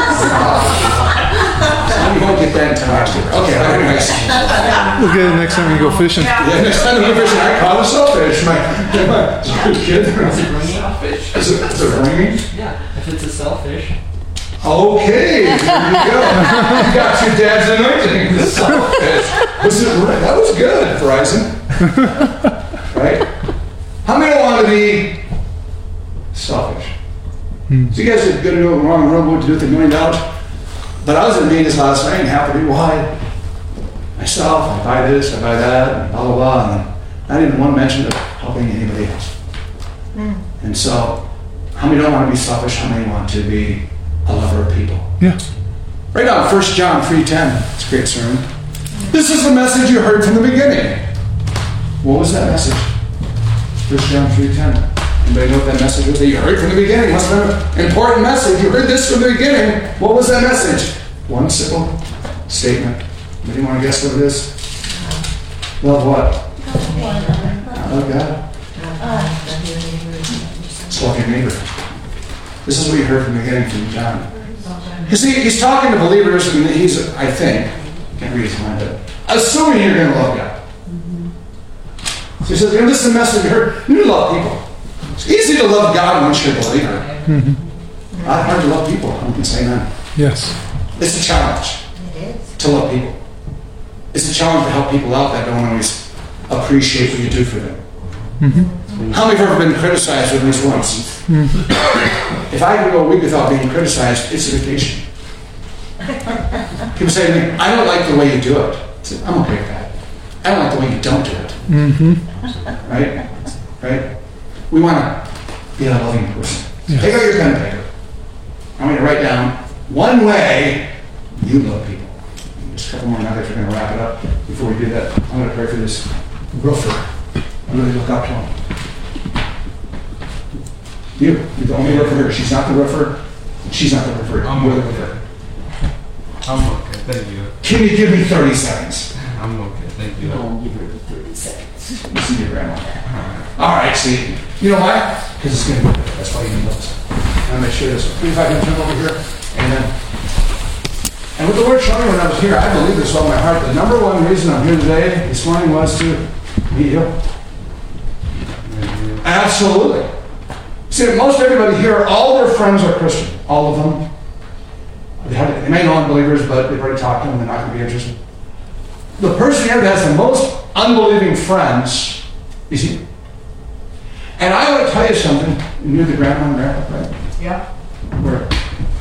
you won't get that until next year. Okay, anyways. We'll get it next time we go fishing. Yeah, next time we go fishing, I caught a shellfish. My, my kid. Is it, is it ringing? Yeah, if it's a selfish. Okay, there you go. You got your dad's anointing. The shellfish. Was it right? That was good, Verizon. Right? How many want to be selfish? Hmm. So you guys are good to go wrong and wrong what to do with a million dollars. But I was in Venus last night and happy to be why myself, I buy this, I buy that, and blah blah blah. And I didn't want to mention of helping anybody else. Mm. And so, how many don't want to be selfish? How many want to be a lover of people? Yeah. Right now, First John three ten. It's a great sermon. This is the message you heard from the beginning. What was that message? First John three ten. Anybody know what that message was that you heard from the beginning? Must have been an important message. You heard this from the beginning. What was that message? One simple statement. Anybody want to guess what it is? Love what? Love God. Just love your neighbor. This is what you heard from the beginning from John. You see, he's talking to believers, and he's, I think, can't read his mind, but assuming you're going to love God. So he says, you know, this is the message you heard. You need to love people. It's easy to love God once you're a believer. Mm-hmm. Not hard to love people. I can say that. Yes. It's a challenge It is. to love people. It's a challenge to help people out that don't always appreciate what you do for them. Mm-hmm. How many have ever been criticized at least once? Mm-hmm. If I can go a week without being criticized, it's a vacation. People say to me, I don't like the way you do it. I say, I'm okay with that. I don't like the way you don't do it. Mm-hmm. Right? Right? We want to be a loving person. Yes. Take out your pen and paper. I want you to write down one way you love people. Just a couple more nuggets. We're going to wrap it up. Before we do that, I'm going to pray for this roofer. I really look up to him. You. You're the only roofer here. She's not the roofer. She's not the roofer. I'm You're the okay. roofer. I'm okay, thank you. Can you give me thirty seconds? I'm okay, thank you. Don't give her the thirty seconds. Listen to your grandma. All right, see. You know why? Because it's going to be good. That's why you need those. I'm going to make sure this. Please, if I can turn over here. Amen. And with the Lord showing me when I was here, I believe this with all my heart. The number one reason I'm here today, this morning, was to meet you. Absolutely. See, most everybody here, all their friends are Christian. All of them. They, have, they may know unbelievers, but they've already talked to them. They're not going to be interested. the person here that has the most unbelieving friends is you. And I want to tell you something. You knew the grandma and grandpa, right? Yeah. Where?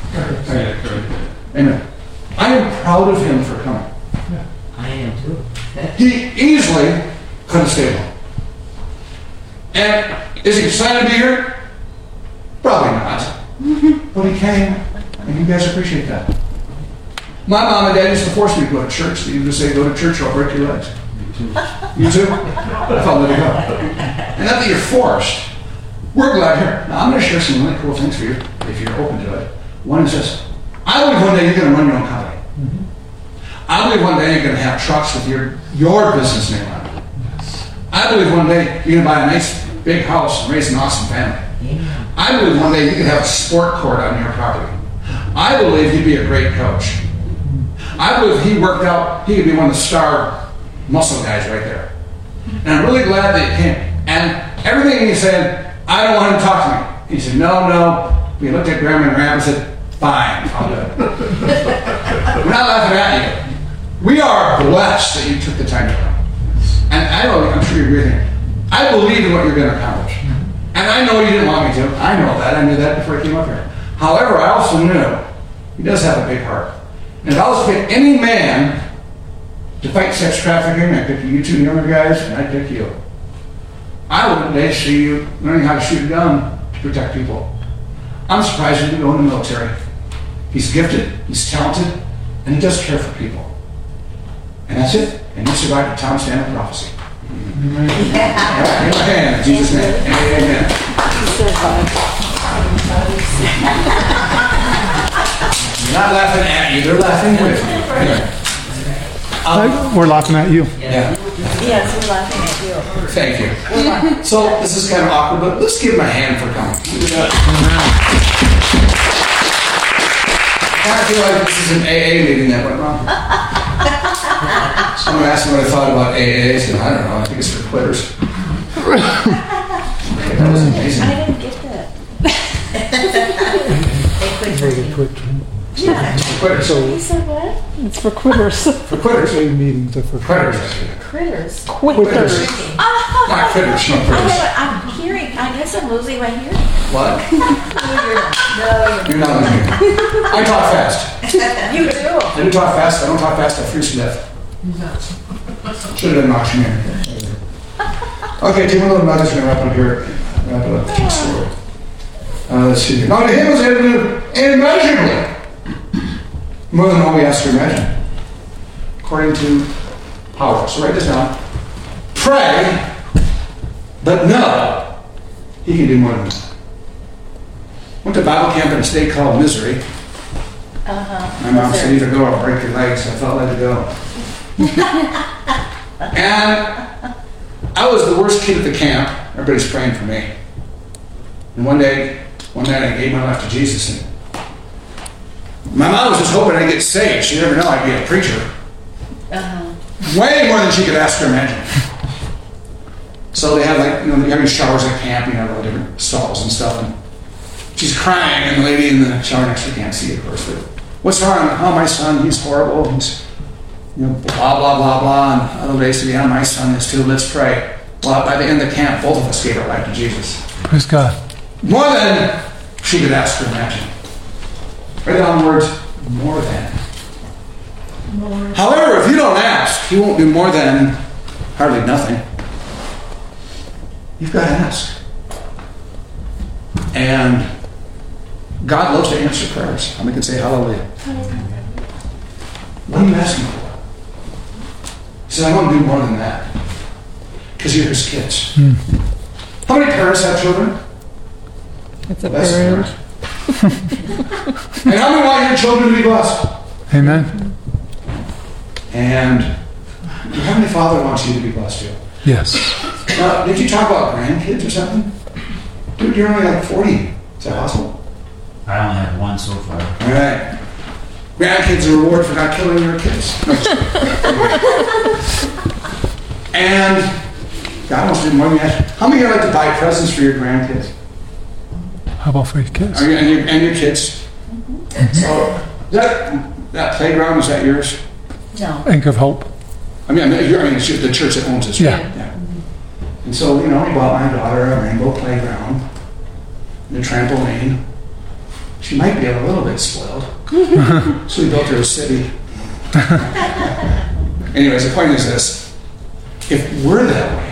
Amen. I am proud of him for coming. I am too. He easily could have stayed home. And is he excited to be here? Probably not. But he came, and you guys appreciate that. My mom and dad used to force me to go to church. They used to say, go to church or I'll break your legs. You too? I felt let it go. And not that you're forced. We're glad here. Now, I'm going to share some really cool things for you, if you're open to it. One is this. I believe one day you're going to run your own company. I believe one day you're going to have trucks with your, your business name on it. I believe one day you're going to buy a nice big house and raise an awesome family. I believe one day you could have a sport court on your property. I believe he'd be a great coach. I believe if he worked out, he could be one of the star muscle guys right there. And I'm really glad that he came. And everything he said, I don't want him to talk to me. He said, no, no. We looked at Grandma and Grandma and said, fine, I'll do it. We're not laughing at you. We are blessed that you took the time to come. And I know, I'm sure you agree with me. I believe in what you're going to accomplish. And I know you didn't want me to. I know that. I knew that before I came up here. However, I also knew he does have a big heart. And if I was to pick any man to fight sex trafficking, I'd pick you two younger guys, and I'd pick you. I would one day see you learning how to shoot a gun to protect people. I'm surprised he didn't go in the military. He's gifted, he's talented, and he does care for people. And that's it. And you survived the Tom Stanley prophecy. Amen. Give my hand in Jesus' name. Amen. They're not laughing at you, they're laughing with you. Anyway. Um, We're laughing at you. Yeah. Yes, we're laughing at you. Thank you. So this is kind of awkward, but let's give him a hand for coming. I feel like this is an A A meeting that went wrong. Someone asked me what I thought about A A. I said, I don't know. I think it's for quitters. Okay, that was amazing. I didn't get that. Yeah. Quitters. So, you said what? It's for quitters. For quitters. A meetings are for Quitters. Critters. Quitters. Oh, Not critters, not I quitters. have, I'm hearing. I guess I'm losing my hearing. What? No, you're not. No, You're not in here. I talk fast. you do. I do talk fast. I don't talk fast. I freeze to death. Should have been an auctioneer. Okay, two more little nuggets. We're going to wrap up here. Wrap it up. Story. Uh, let's see here. Now, to him was able to do immeasurably more than all we ask or imagine, according to power. So write this down. Pray, but know he can do more than that. Went to Bible camp in a state called Missouri. Uh-huh. My mom said, either go or break your legs. I felt like to go. And I was the worst kid at the camp. Everybody's praying for me. And one day, one night I gave my life to Jesus. And my mom was just hoping I'd get saved. She never know I'd be a preacher. Uh-huh. Way more than she could ask or imagine. So they have like, you know, every showers at camp, you know, all different stalls and stuff. And she's crying, and the lady in the shower next to her can't see it, of course. But what's wrong? Oh, my son, he's horrible. He's, you know, blah, blah, blah, blah. And other days to be, oh, my son is too. Let's pray. Well, by the end of the camp, both of us gave our life to Jesus. Praise God. More than she could ask or imagine. Write down the words, more than. More. However, if you don't ask, he won't do more than hardly nothing. You've got to ask. And God loves to answer prayers. How many can say hallelujah? What are you asking for? He says, I want to do more than that. Because you're his kids. Hmm. How many parents have children? It's a That's parent. And how many want your children to be blessed? Amen. And your Heavenly Father wants you to be blessed too. Yes. Now, did you talk about grandkids or something? Dude, you're only like forty. Is that possible? I only have one so far. All right. Grandkids are a reward for not killing your kids. No, just kidding. And God wants to do more than that. How many of you like to buy presents for your grandkids? How about for your kids? Are you, and, your, and your kids? So, that, that playground, is that yours? No. Anchor of Hope. I mean, I mean, you're- I mean, it's just the church that owns this. Yeah. yeah. And so, you know, we bought my daughter a rainbow playground, and a trampoline. She might be a little bit spoiled. So we built her a city. Anyways, the point is this. If we're that way,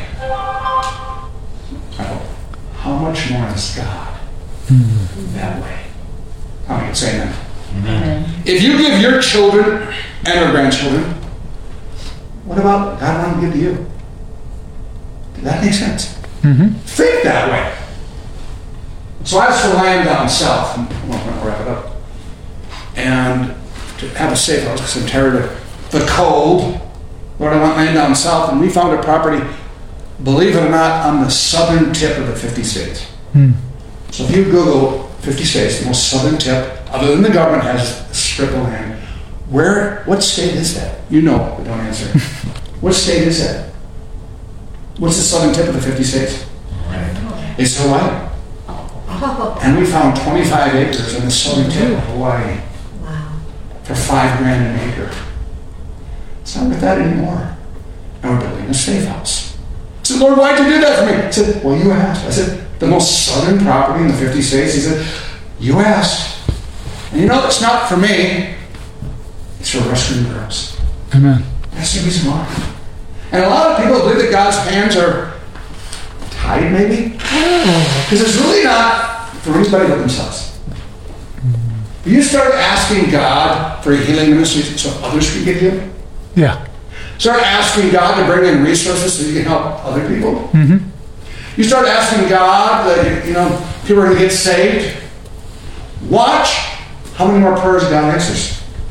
how much more is God that way? How many can say that? Amen. If you give your children and our grandchildren, what about God wanting to give to you? Does that make sense? Mm-hmm. Think that way. So I was for land down south, and I'm going to wrap it up, and to have a safe house because I'm tired of the cold. Lord, I want land down south, and we found a property, believe it or not, on the southern tip of the fifty states. Mm. So if you Google fifty states, the most southern tip, other than the government, has a strip of land. Where? What state is that? You know, but don't answer. What state is that? What's the southern tip of the fifty states? It's Hawaii. And we found twenty-five acres in the southern tip of Hawaii Wow. for five grand an acre. It's not worth that anymore. And we're building a safe house. I said, Lord, why'd you do that for me? I said, well, you asked. I said, the most southern property in the fifty states. He said, you asked. And you know, it's not for me. It's for rescuing girls. Amen. That's the reason why. And a lot of people believe that God's hands are tied, maybe. Because it's really not for anybody but themselves. You start asking God for a healing ministry so others can get healed. Yeah. Start asking God to bring in resources so you can help other people. Mm-hmm. You start asking God that, you know, people are going to get saved. Watch how many more prayers God answers.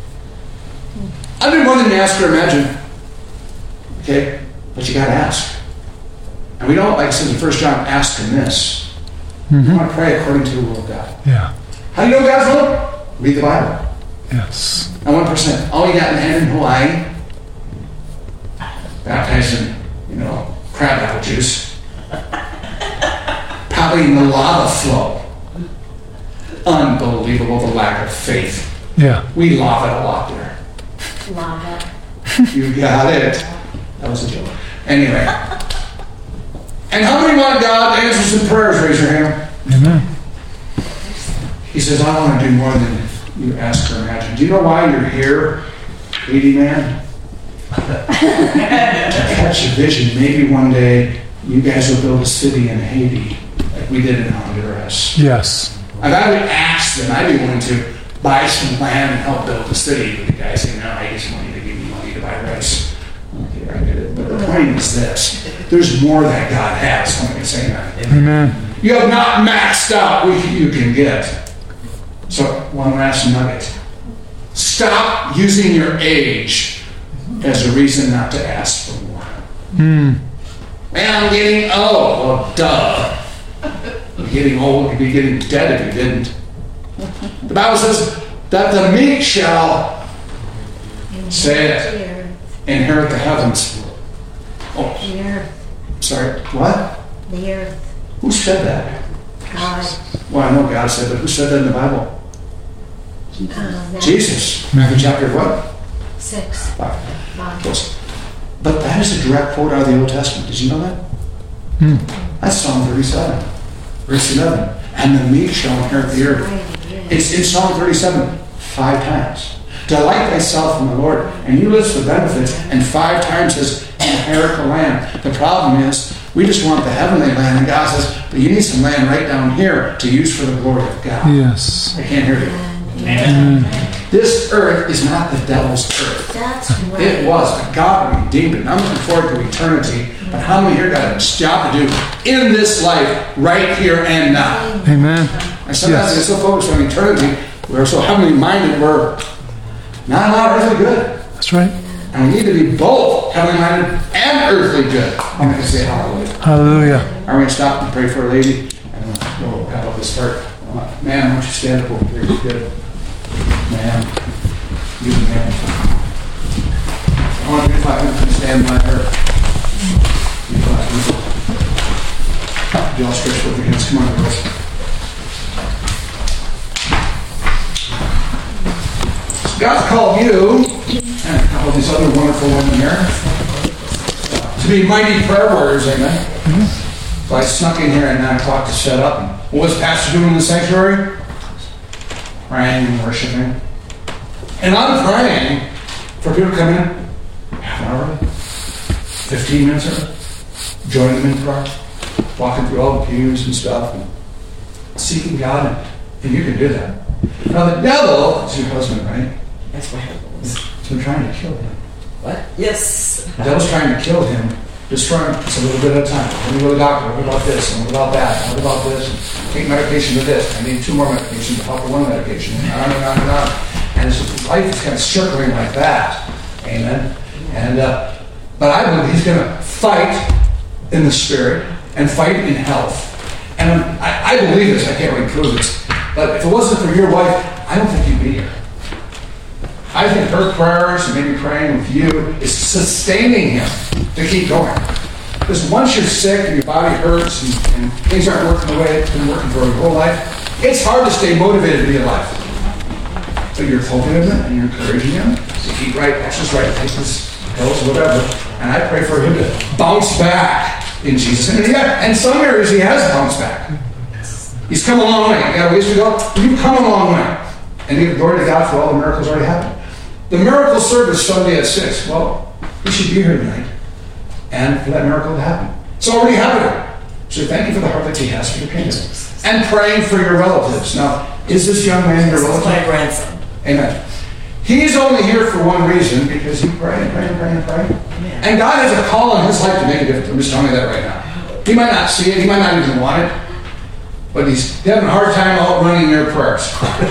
I do more than you ask or imagine. Okay? But you got to ask. And we don't, like it says in First John, ask in this. Mm-hmm. You want to pray according to the will of God. Yeah. How do you know God's will? Read the Bible. Yes. And one percent. All we got in hand in Hawaii, baptized in, you know, crab apple juice. Probably in the lava flow. Unbelievable, the lack of faith. Yeah. We laugh at a lot there. Lava. You got it. That was a joke. Anyway. And how many want God to answer some prayers? Raise your hand. Amen. He says, I want to do more than you ask or imagine. Do you know why you're here, Haiti man? To catch a vision. Maybe one day you guys will build a city in Haiti like we did in Honduras. Yes. I've actually asked them, I'd be willing to buy some land and help build a city. But the guy saying, no, I just want you to give me money to buy rice. Okay, I get it. But the point is this. There's more that God has. Somebody saying that. Amen. You have not maxed out what you can get. So, one last nugget. Stop using your age as a reason not to ask for more. Mm. Man, I'm getting old. Well, duh. You're getting old, you'd be getting dead if you didn't. The Bible says that the meek shall, say it, inherit the heavens. Oh, The earth. sorry, what? The earth. Who said that? God. Well, I know God said, but who said that in the Bible? Uh, Jesus. Matthew chapter what? Six. Five. Five. Close. But that is a direct quote out of the Old Testament. Did you know that? Mm. That's Psalm thirty-seven, verse eleven. And the meek shall inherit the earth. It's in Psalm thirty-seven five times. Delight thyself in the Lord, and you list the benefits, and five times says, inherit the land. The problem is, we just want the heavenly land, and God says, but you need some land right down here to use for the glory of God. Yes. I can't hear you. Amen. This earth is not the devil's earth. That's right. It was, but God redeemed it. And I'm looking forward to eternity. But how many here got a job to do in this life, right here and now? Amen. And sometimes we get so focused on eternity, we're so heavenly minded, we're not a lot of earthly good. That's right. And we need to be both heavenly minded and earthly good. I'm going to say hallelujah. Hallelujah. I'm going to stop and pray for a lady, and we'll wrap up this part. Man, why don't you stand up over here? Good. Man. You man. I want you to five minutes to stand by her. You five people. You all stretch with your hands. Come on, girls. God's called you, and all these other wonderful women here, to be mighty prayer warriors, amen? Mm-hmm. So I snuck in here at nine o'clock to set up. And what was Pastor doing in the sanctuary? Praying and worshiping. And I'm praying for people to come in half an hour early, fifteen minutes early, joining them in prayer, walking through all the pews and stuff, and seeking God, and, and you can do that. Now the devil is your husband, right? That's my husband. He's been trying to kill him. What? Yes. The devil's trying to kill him, destroy him. It's a little bit at a time. Let me go to the doctor. What about this? And what about that? What about this? And take medication for this. I need two more medications to help with one medication. And on and on and on. And it's just, life is kind of circling like that. Amen. And uh, but I believe he's going to fight in the spirit and fight in health. And I, I believe this. I can't really prove this. But if it wasn't for your wife, I don't think you'd be here. I think her prayers and maybe praying with you is sustaining him to keep going. Because once you're sick and your body hurts and, and things aren't working the way it's been working for your whole life, it's hard to stay motivated to be alive. But you're hoping him and you're encouraging him to eat right, exercise right, take his pills, whatever. And I pray for him to bounce back in Jesus. And yeah, in some areas he has bounced back. He's come a long way. You got a ways to go? You've come a long way. And give glory to God for all the miracles already happened. The miracle service Sunday at six. Well, we should be here tonight. And for that miracle to happen. It's already happening. So thank you for the heart that he has for your kingdom. And praying for your relatives. Now, is this young man your relative? This is my grandson. Amen. He's only here for one reason, because he prayed and prayed and prayed and prayed. Yeah. And God has a call on his life to make a difference. I'm just telling you that right now. He might not see it. He might not even want it. But he's having a hard time outrunning your prayers.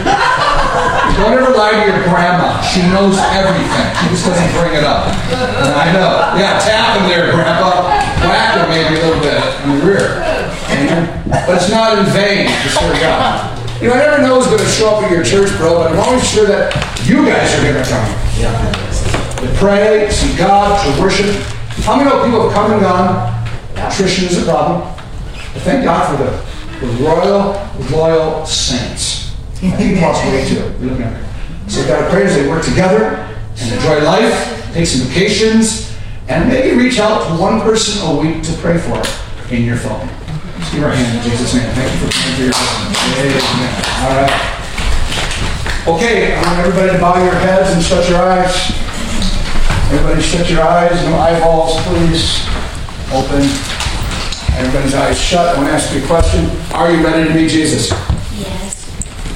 Don't ever lie to your grandma. She knows everything. She just doesn't bring it up. And I know. Yeah, tap him there, Grandpa. Whack him maybe a little bit in the rear. Amen. But it's not in vain to serve God. You know, I never know who's going to show up at your church, bro, but I'm always sure that you guys are going to come. Yeah. To pray, to see God, to worship. How many know people have come and gone? Attrition is a problem. But thank God for the The royal, loyal saints. I think lost way too. We look at it. So God prays they work together and enjoy life, take some vacations, and maybe reach out to one person a week to pray for in your phone. Just give our hand in Jesus' name. Thank you for praying for your husband. Amen. All right. Okay, I want everybody to bow your heads and shut your eyes. Everybody shut your eyes. No eyeballs, please. Open. Everybody's eyes shut. I want to ask you a question. Are you ready to meet Jesus? Yes.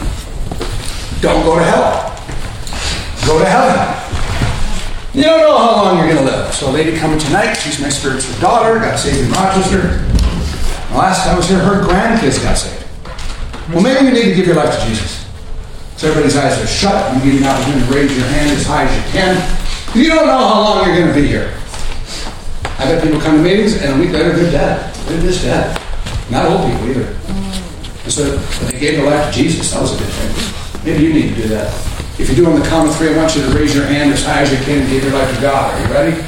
Don't go to hell. Go to heaven. You don't know how long you're going to live. So a lady coming tonight, she's my spiritual daughter, got saved in Rochester. The last time I was here, her grandkids got saved. Well, maybe you need to give your life to Jesus. So everybody's eyes are shut. You give you an opportunity to raise your hand as high as you can. You don't know how long you're going to be here. I've had people come to meetings, and a week later, they're dead. They're just dead. Not old people either. And so but they gave their life to Jesus. That was a good thing. Maybe you need to do that. If you're doing the count of three, I want you to raise your hand as high as you can and give your life to God. Are you ready?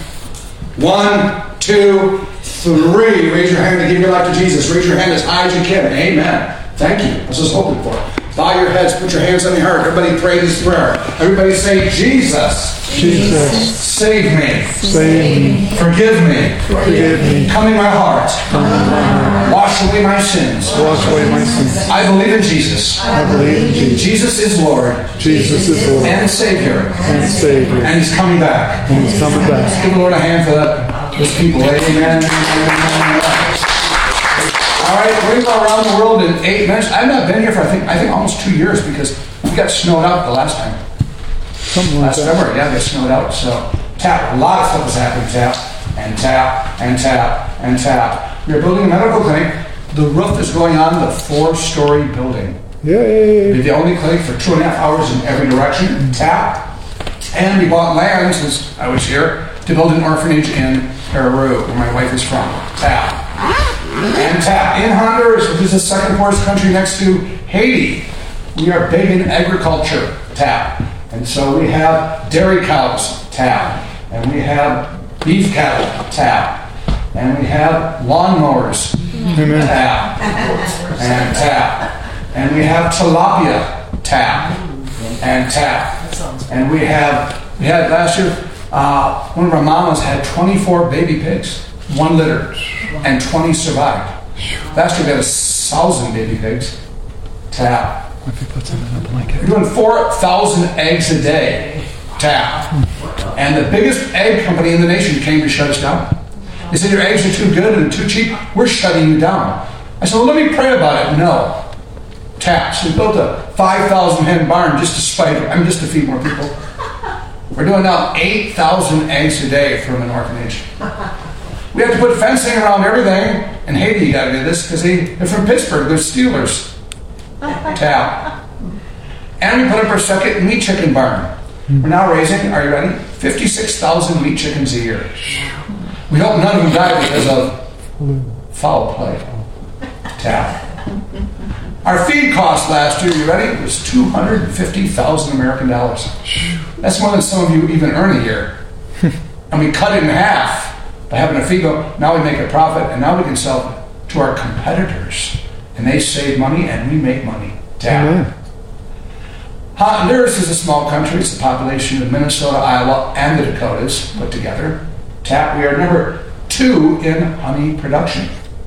One, two, three. Raise your hand and give your life to Jesus. Raise your hand as high as you can. Amen. Thank you. That's what I was hoping for. Bow your heads. Put your hands on your heart. Everybody pray this prayer. Everybody say, Jesus. Jesus. Save me. Save me. Forgive me. Forgive me. Come in my heart. Wash away my sins. Wash away my sins. I believe in Jesus. I believe in Jesus. Jesus is Lord. Jesus is Lord. And Savior. And Savior. And He's coming back. And He's coming back. Give the Lord a hand for that. Those people. Amen. All right, we've gone around the world in eight minutes. I've not been here for I think I think almost two years because we got snowed out the last time. Something like Last that. summer, yeah, they snowed out. So tap, a lot of stuff was happening. Tap and tap and tap and tap. We're building a medical clinic. The roof is going on the four-story building. Yay! We're the only clinic for two and a half hours in every direction. Tap. And we bought land since I was here to build an orphanage in Peru, where my wife is from. Tap. And tap. In Honduras, which is the second poorest country next to Haiti, we are big in agriculture. Tap. And so we have dairy cows. Tap. And we have beef cattle. Tap. And we have lawnmowers. Amen. Tap. And tap. And we have tilapia. Tap. And tap. And we have, we had last year, uh, one of our mamas had twenty-four baby pigs. one litter, and twenty survived. Last year we had a thousand baby pigs. Tap. If he puts them in a blanket. We're doing four thousand eggs a day. Tap. And the biggest egg company in the nation came to shut us down. They said, your eggs are too good and too cheap. We're shutting you down. I said, well, let me pray about it. No. Tap. So we built a five thousand hen barn just to spite it. I mean, just to feed more people. We're doing now eight thousand eggs a day from an orphanage. We have to put fencing around everything. And Haiti, you got to do this because they, they're from Pittsburgh. They're Steelers. Tap. And we put up our second meat chicken barn. We're now raising, are you ready? fifty-six thousand meat chickens a year. We hope none of them die because of foul play. Tap. Our feed cost last year, you ready? Was two hundred fifty thousand American dollars. That's more than some of you even earn a year. And we cut it in half by having a feed go. Now we make a profit, and now we can sell it to our competitors. And they save money, and we make money. Tap. Amen. Honduras is a small country. It's the population of Minnesota, Iowa, and the Dakotas put together. Tap. We are number two in honey production.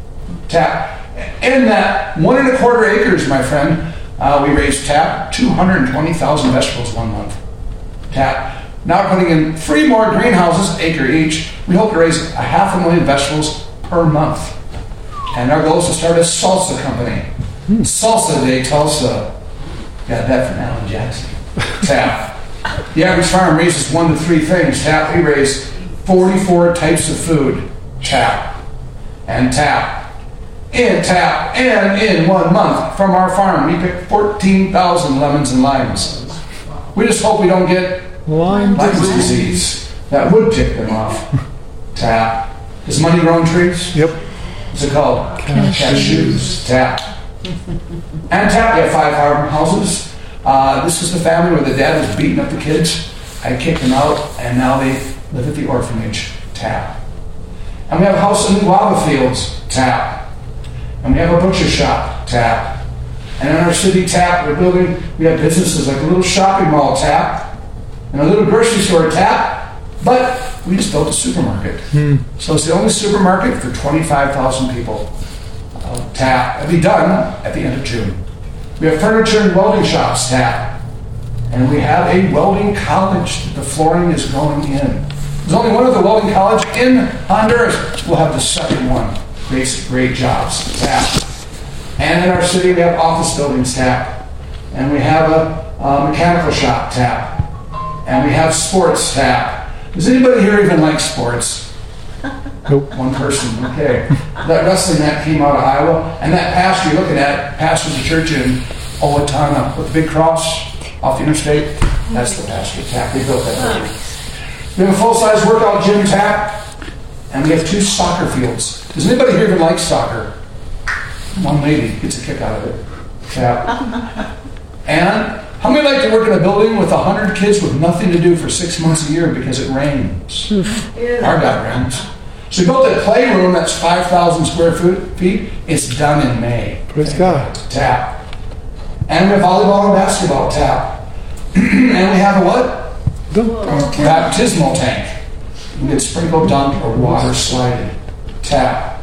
Tap. In that one and a quarter acres, my friend, uh, we raised tap two hundred twenty thousand vegetables one month. Tap. Now we're putting in three more greenhouses, acre each. We hope to raise a half a million vegetables per month. And our goal is to start a salsa company. Salsa de Tulsa. Got that from Alan Jackson. Tap. The average farm raises one to three things. Tap. We raise forty-four types of food. Tap. And tap. In tap. And in one month from our farm, we picked fourteen thousand lemons and limes. We just hope we don't get Lyme Lyme disease. disease. That would tick them off. Tap. Does money grow on trees? Yep. What's it called? Cashews. Tap. And tap, we have five farmhouses. Uh, this is the family where the dad was beating up the kids. I kicked them out, and now they live at the orphanage. Tap. And we have a house in the guava fields. Tap. And we have a butcher shop. Tap. And in our city, tap, we're building, we have businesses like a little shopping mall. Tap. And a little grocery store. Tap. But we just built a supermarket. Hmm. So it's the only supermarket for twenty-five thousand people. Uh, tap. It'll be done at the end of June. We have furniture and welding shops. Tap. And we have a welding college that the flooring is going in. There's only one other welding college in Honduras. We'll have the second one. Great, great jobs. Tap. And in our city, we have office buildings. Tap. And we have a, a mechanical shop. Tap. And we have sports. Tap. Does anybody here even like sports? Nope. One person. Okay. That wrestling that came out of Iowa, and that pastor you're looking at pastors a church in Owatonna with the big cross off the interstate. That's the pastor. Tap. They built that building. We have a full-size workout gym. Tap. And we have two soccer fields. Does anybody here even like soccer? One lady gets a kick out of it. Tap. And how many like to work in a building with one hundred kids with nothing to do for six months a year because it rains? Our God rains. So we built a playroom that's five thousand square feet. It's done in May. Praise God. Tap. And we have volleyball and basketball. Tap. And we have a what? Go. A baptismal tank. You get sprinkled, dunked, or water slided. Tap.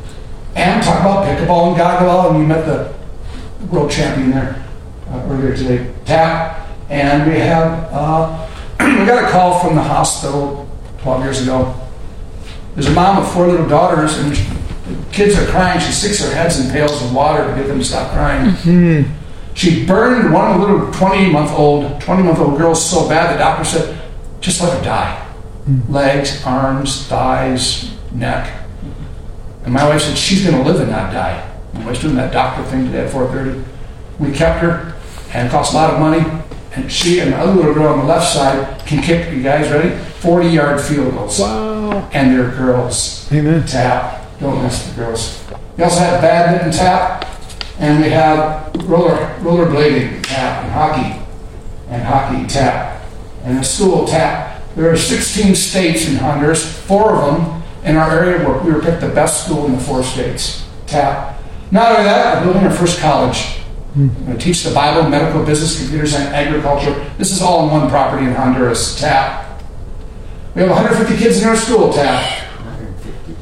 And talk about pickleball and goggleball, and you met the world champion there. Uh, earlier today. Tap. And we have, uh, we got a call from the hospital twelve years ago. There's a mom with four little daughters, and she, the kids are crying. She sticks their heads in pails of water to get them to stop crying. Mm-hmm. She burned one little twenty-month-old, twenty-month-old girl so bad the doctor said, just let her die. Mm-hmm. Legs, arms, thighs, neck. And my wife said, she's going to live and not die. My wife's doing that doctor thing today at four thirty. We kept her. And it costs a lot of money. And she and the other little girl on the left side can kick, you guys ready? forty-yard field goals. Wow. And they're girls. Amen. Tap. Don't mess with the girls. We also have badminton. Tap. And we have roller rollerblading. Tap. And hockey. And hockey. Tap. And a school. Tap. There are sixteen states in Honduras. Four of them in our area where we were picked the best school in the four states. Tap. Not only that, we're building our first college. We're going to teach the Bible, medical, business, computer science, agriculture. This is all in one property in Honduras. Tap. We have one hundred fifty kids in our school. Tap.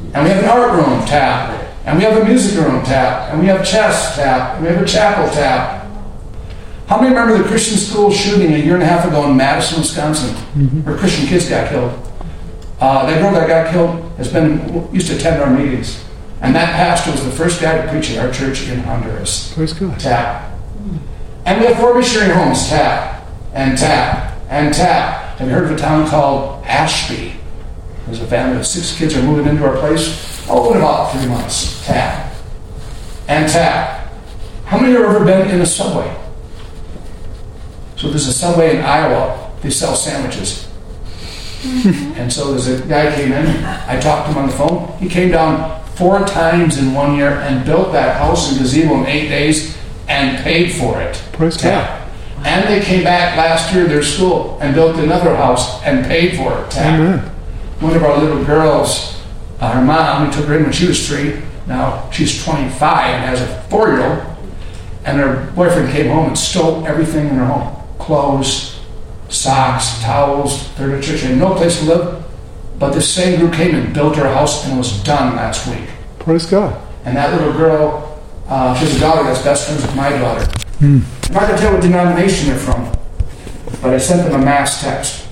And we have an art room tap. And we have a music room tap. And we have chess tap. And we have a chapel tap. How many remember the Christian school shooting a year and a half ago in Madison, Wisconsin, Mhm. where Christian kids got killed? Uh, that girl that got killed has been used to attend our meetings. And that pastor was the first guy to preach at our church in Honduras. Praise God. Tap. And we have four missionary homes. Tap. And tap. And tap. Have you heard of a town called Ashby? There's a family of six kids are moving into our place. Oh, in about three months. Tap. And tap. How many have ever been in a Subway? So there's a Subway in Iowa. They sell sandwiches. And so there's a guy came in. I talked to him on the phone. He came down four times in one year and built that house and gazebo in eight days and paid for it. Praise God. And they came back last year, their school, and built another house and paid for it. Amen. One of our little girls, uh, her mom, we took her in when she was three. Now she's twenty-five and has a four-year-old. And her boyfriend came home and stole everything in her home. Clothes, socks, towels, furniture. She had no place to live. But this same group came and built her house and it was done last week. Praise God. And that little girl, uh, she has a daughter that's best friends with my daughter. Hmm. I'm not going to tell what denomination they're from, but I sent them a mass text.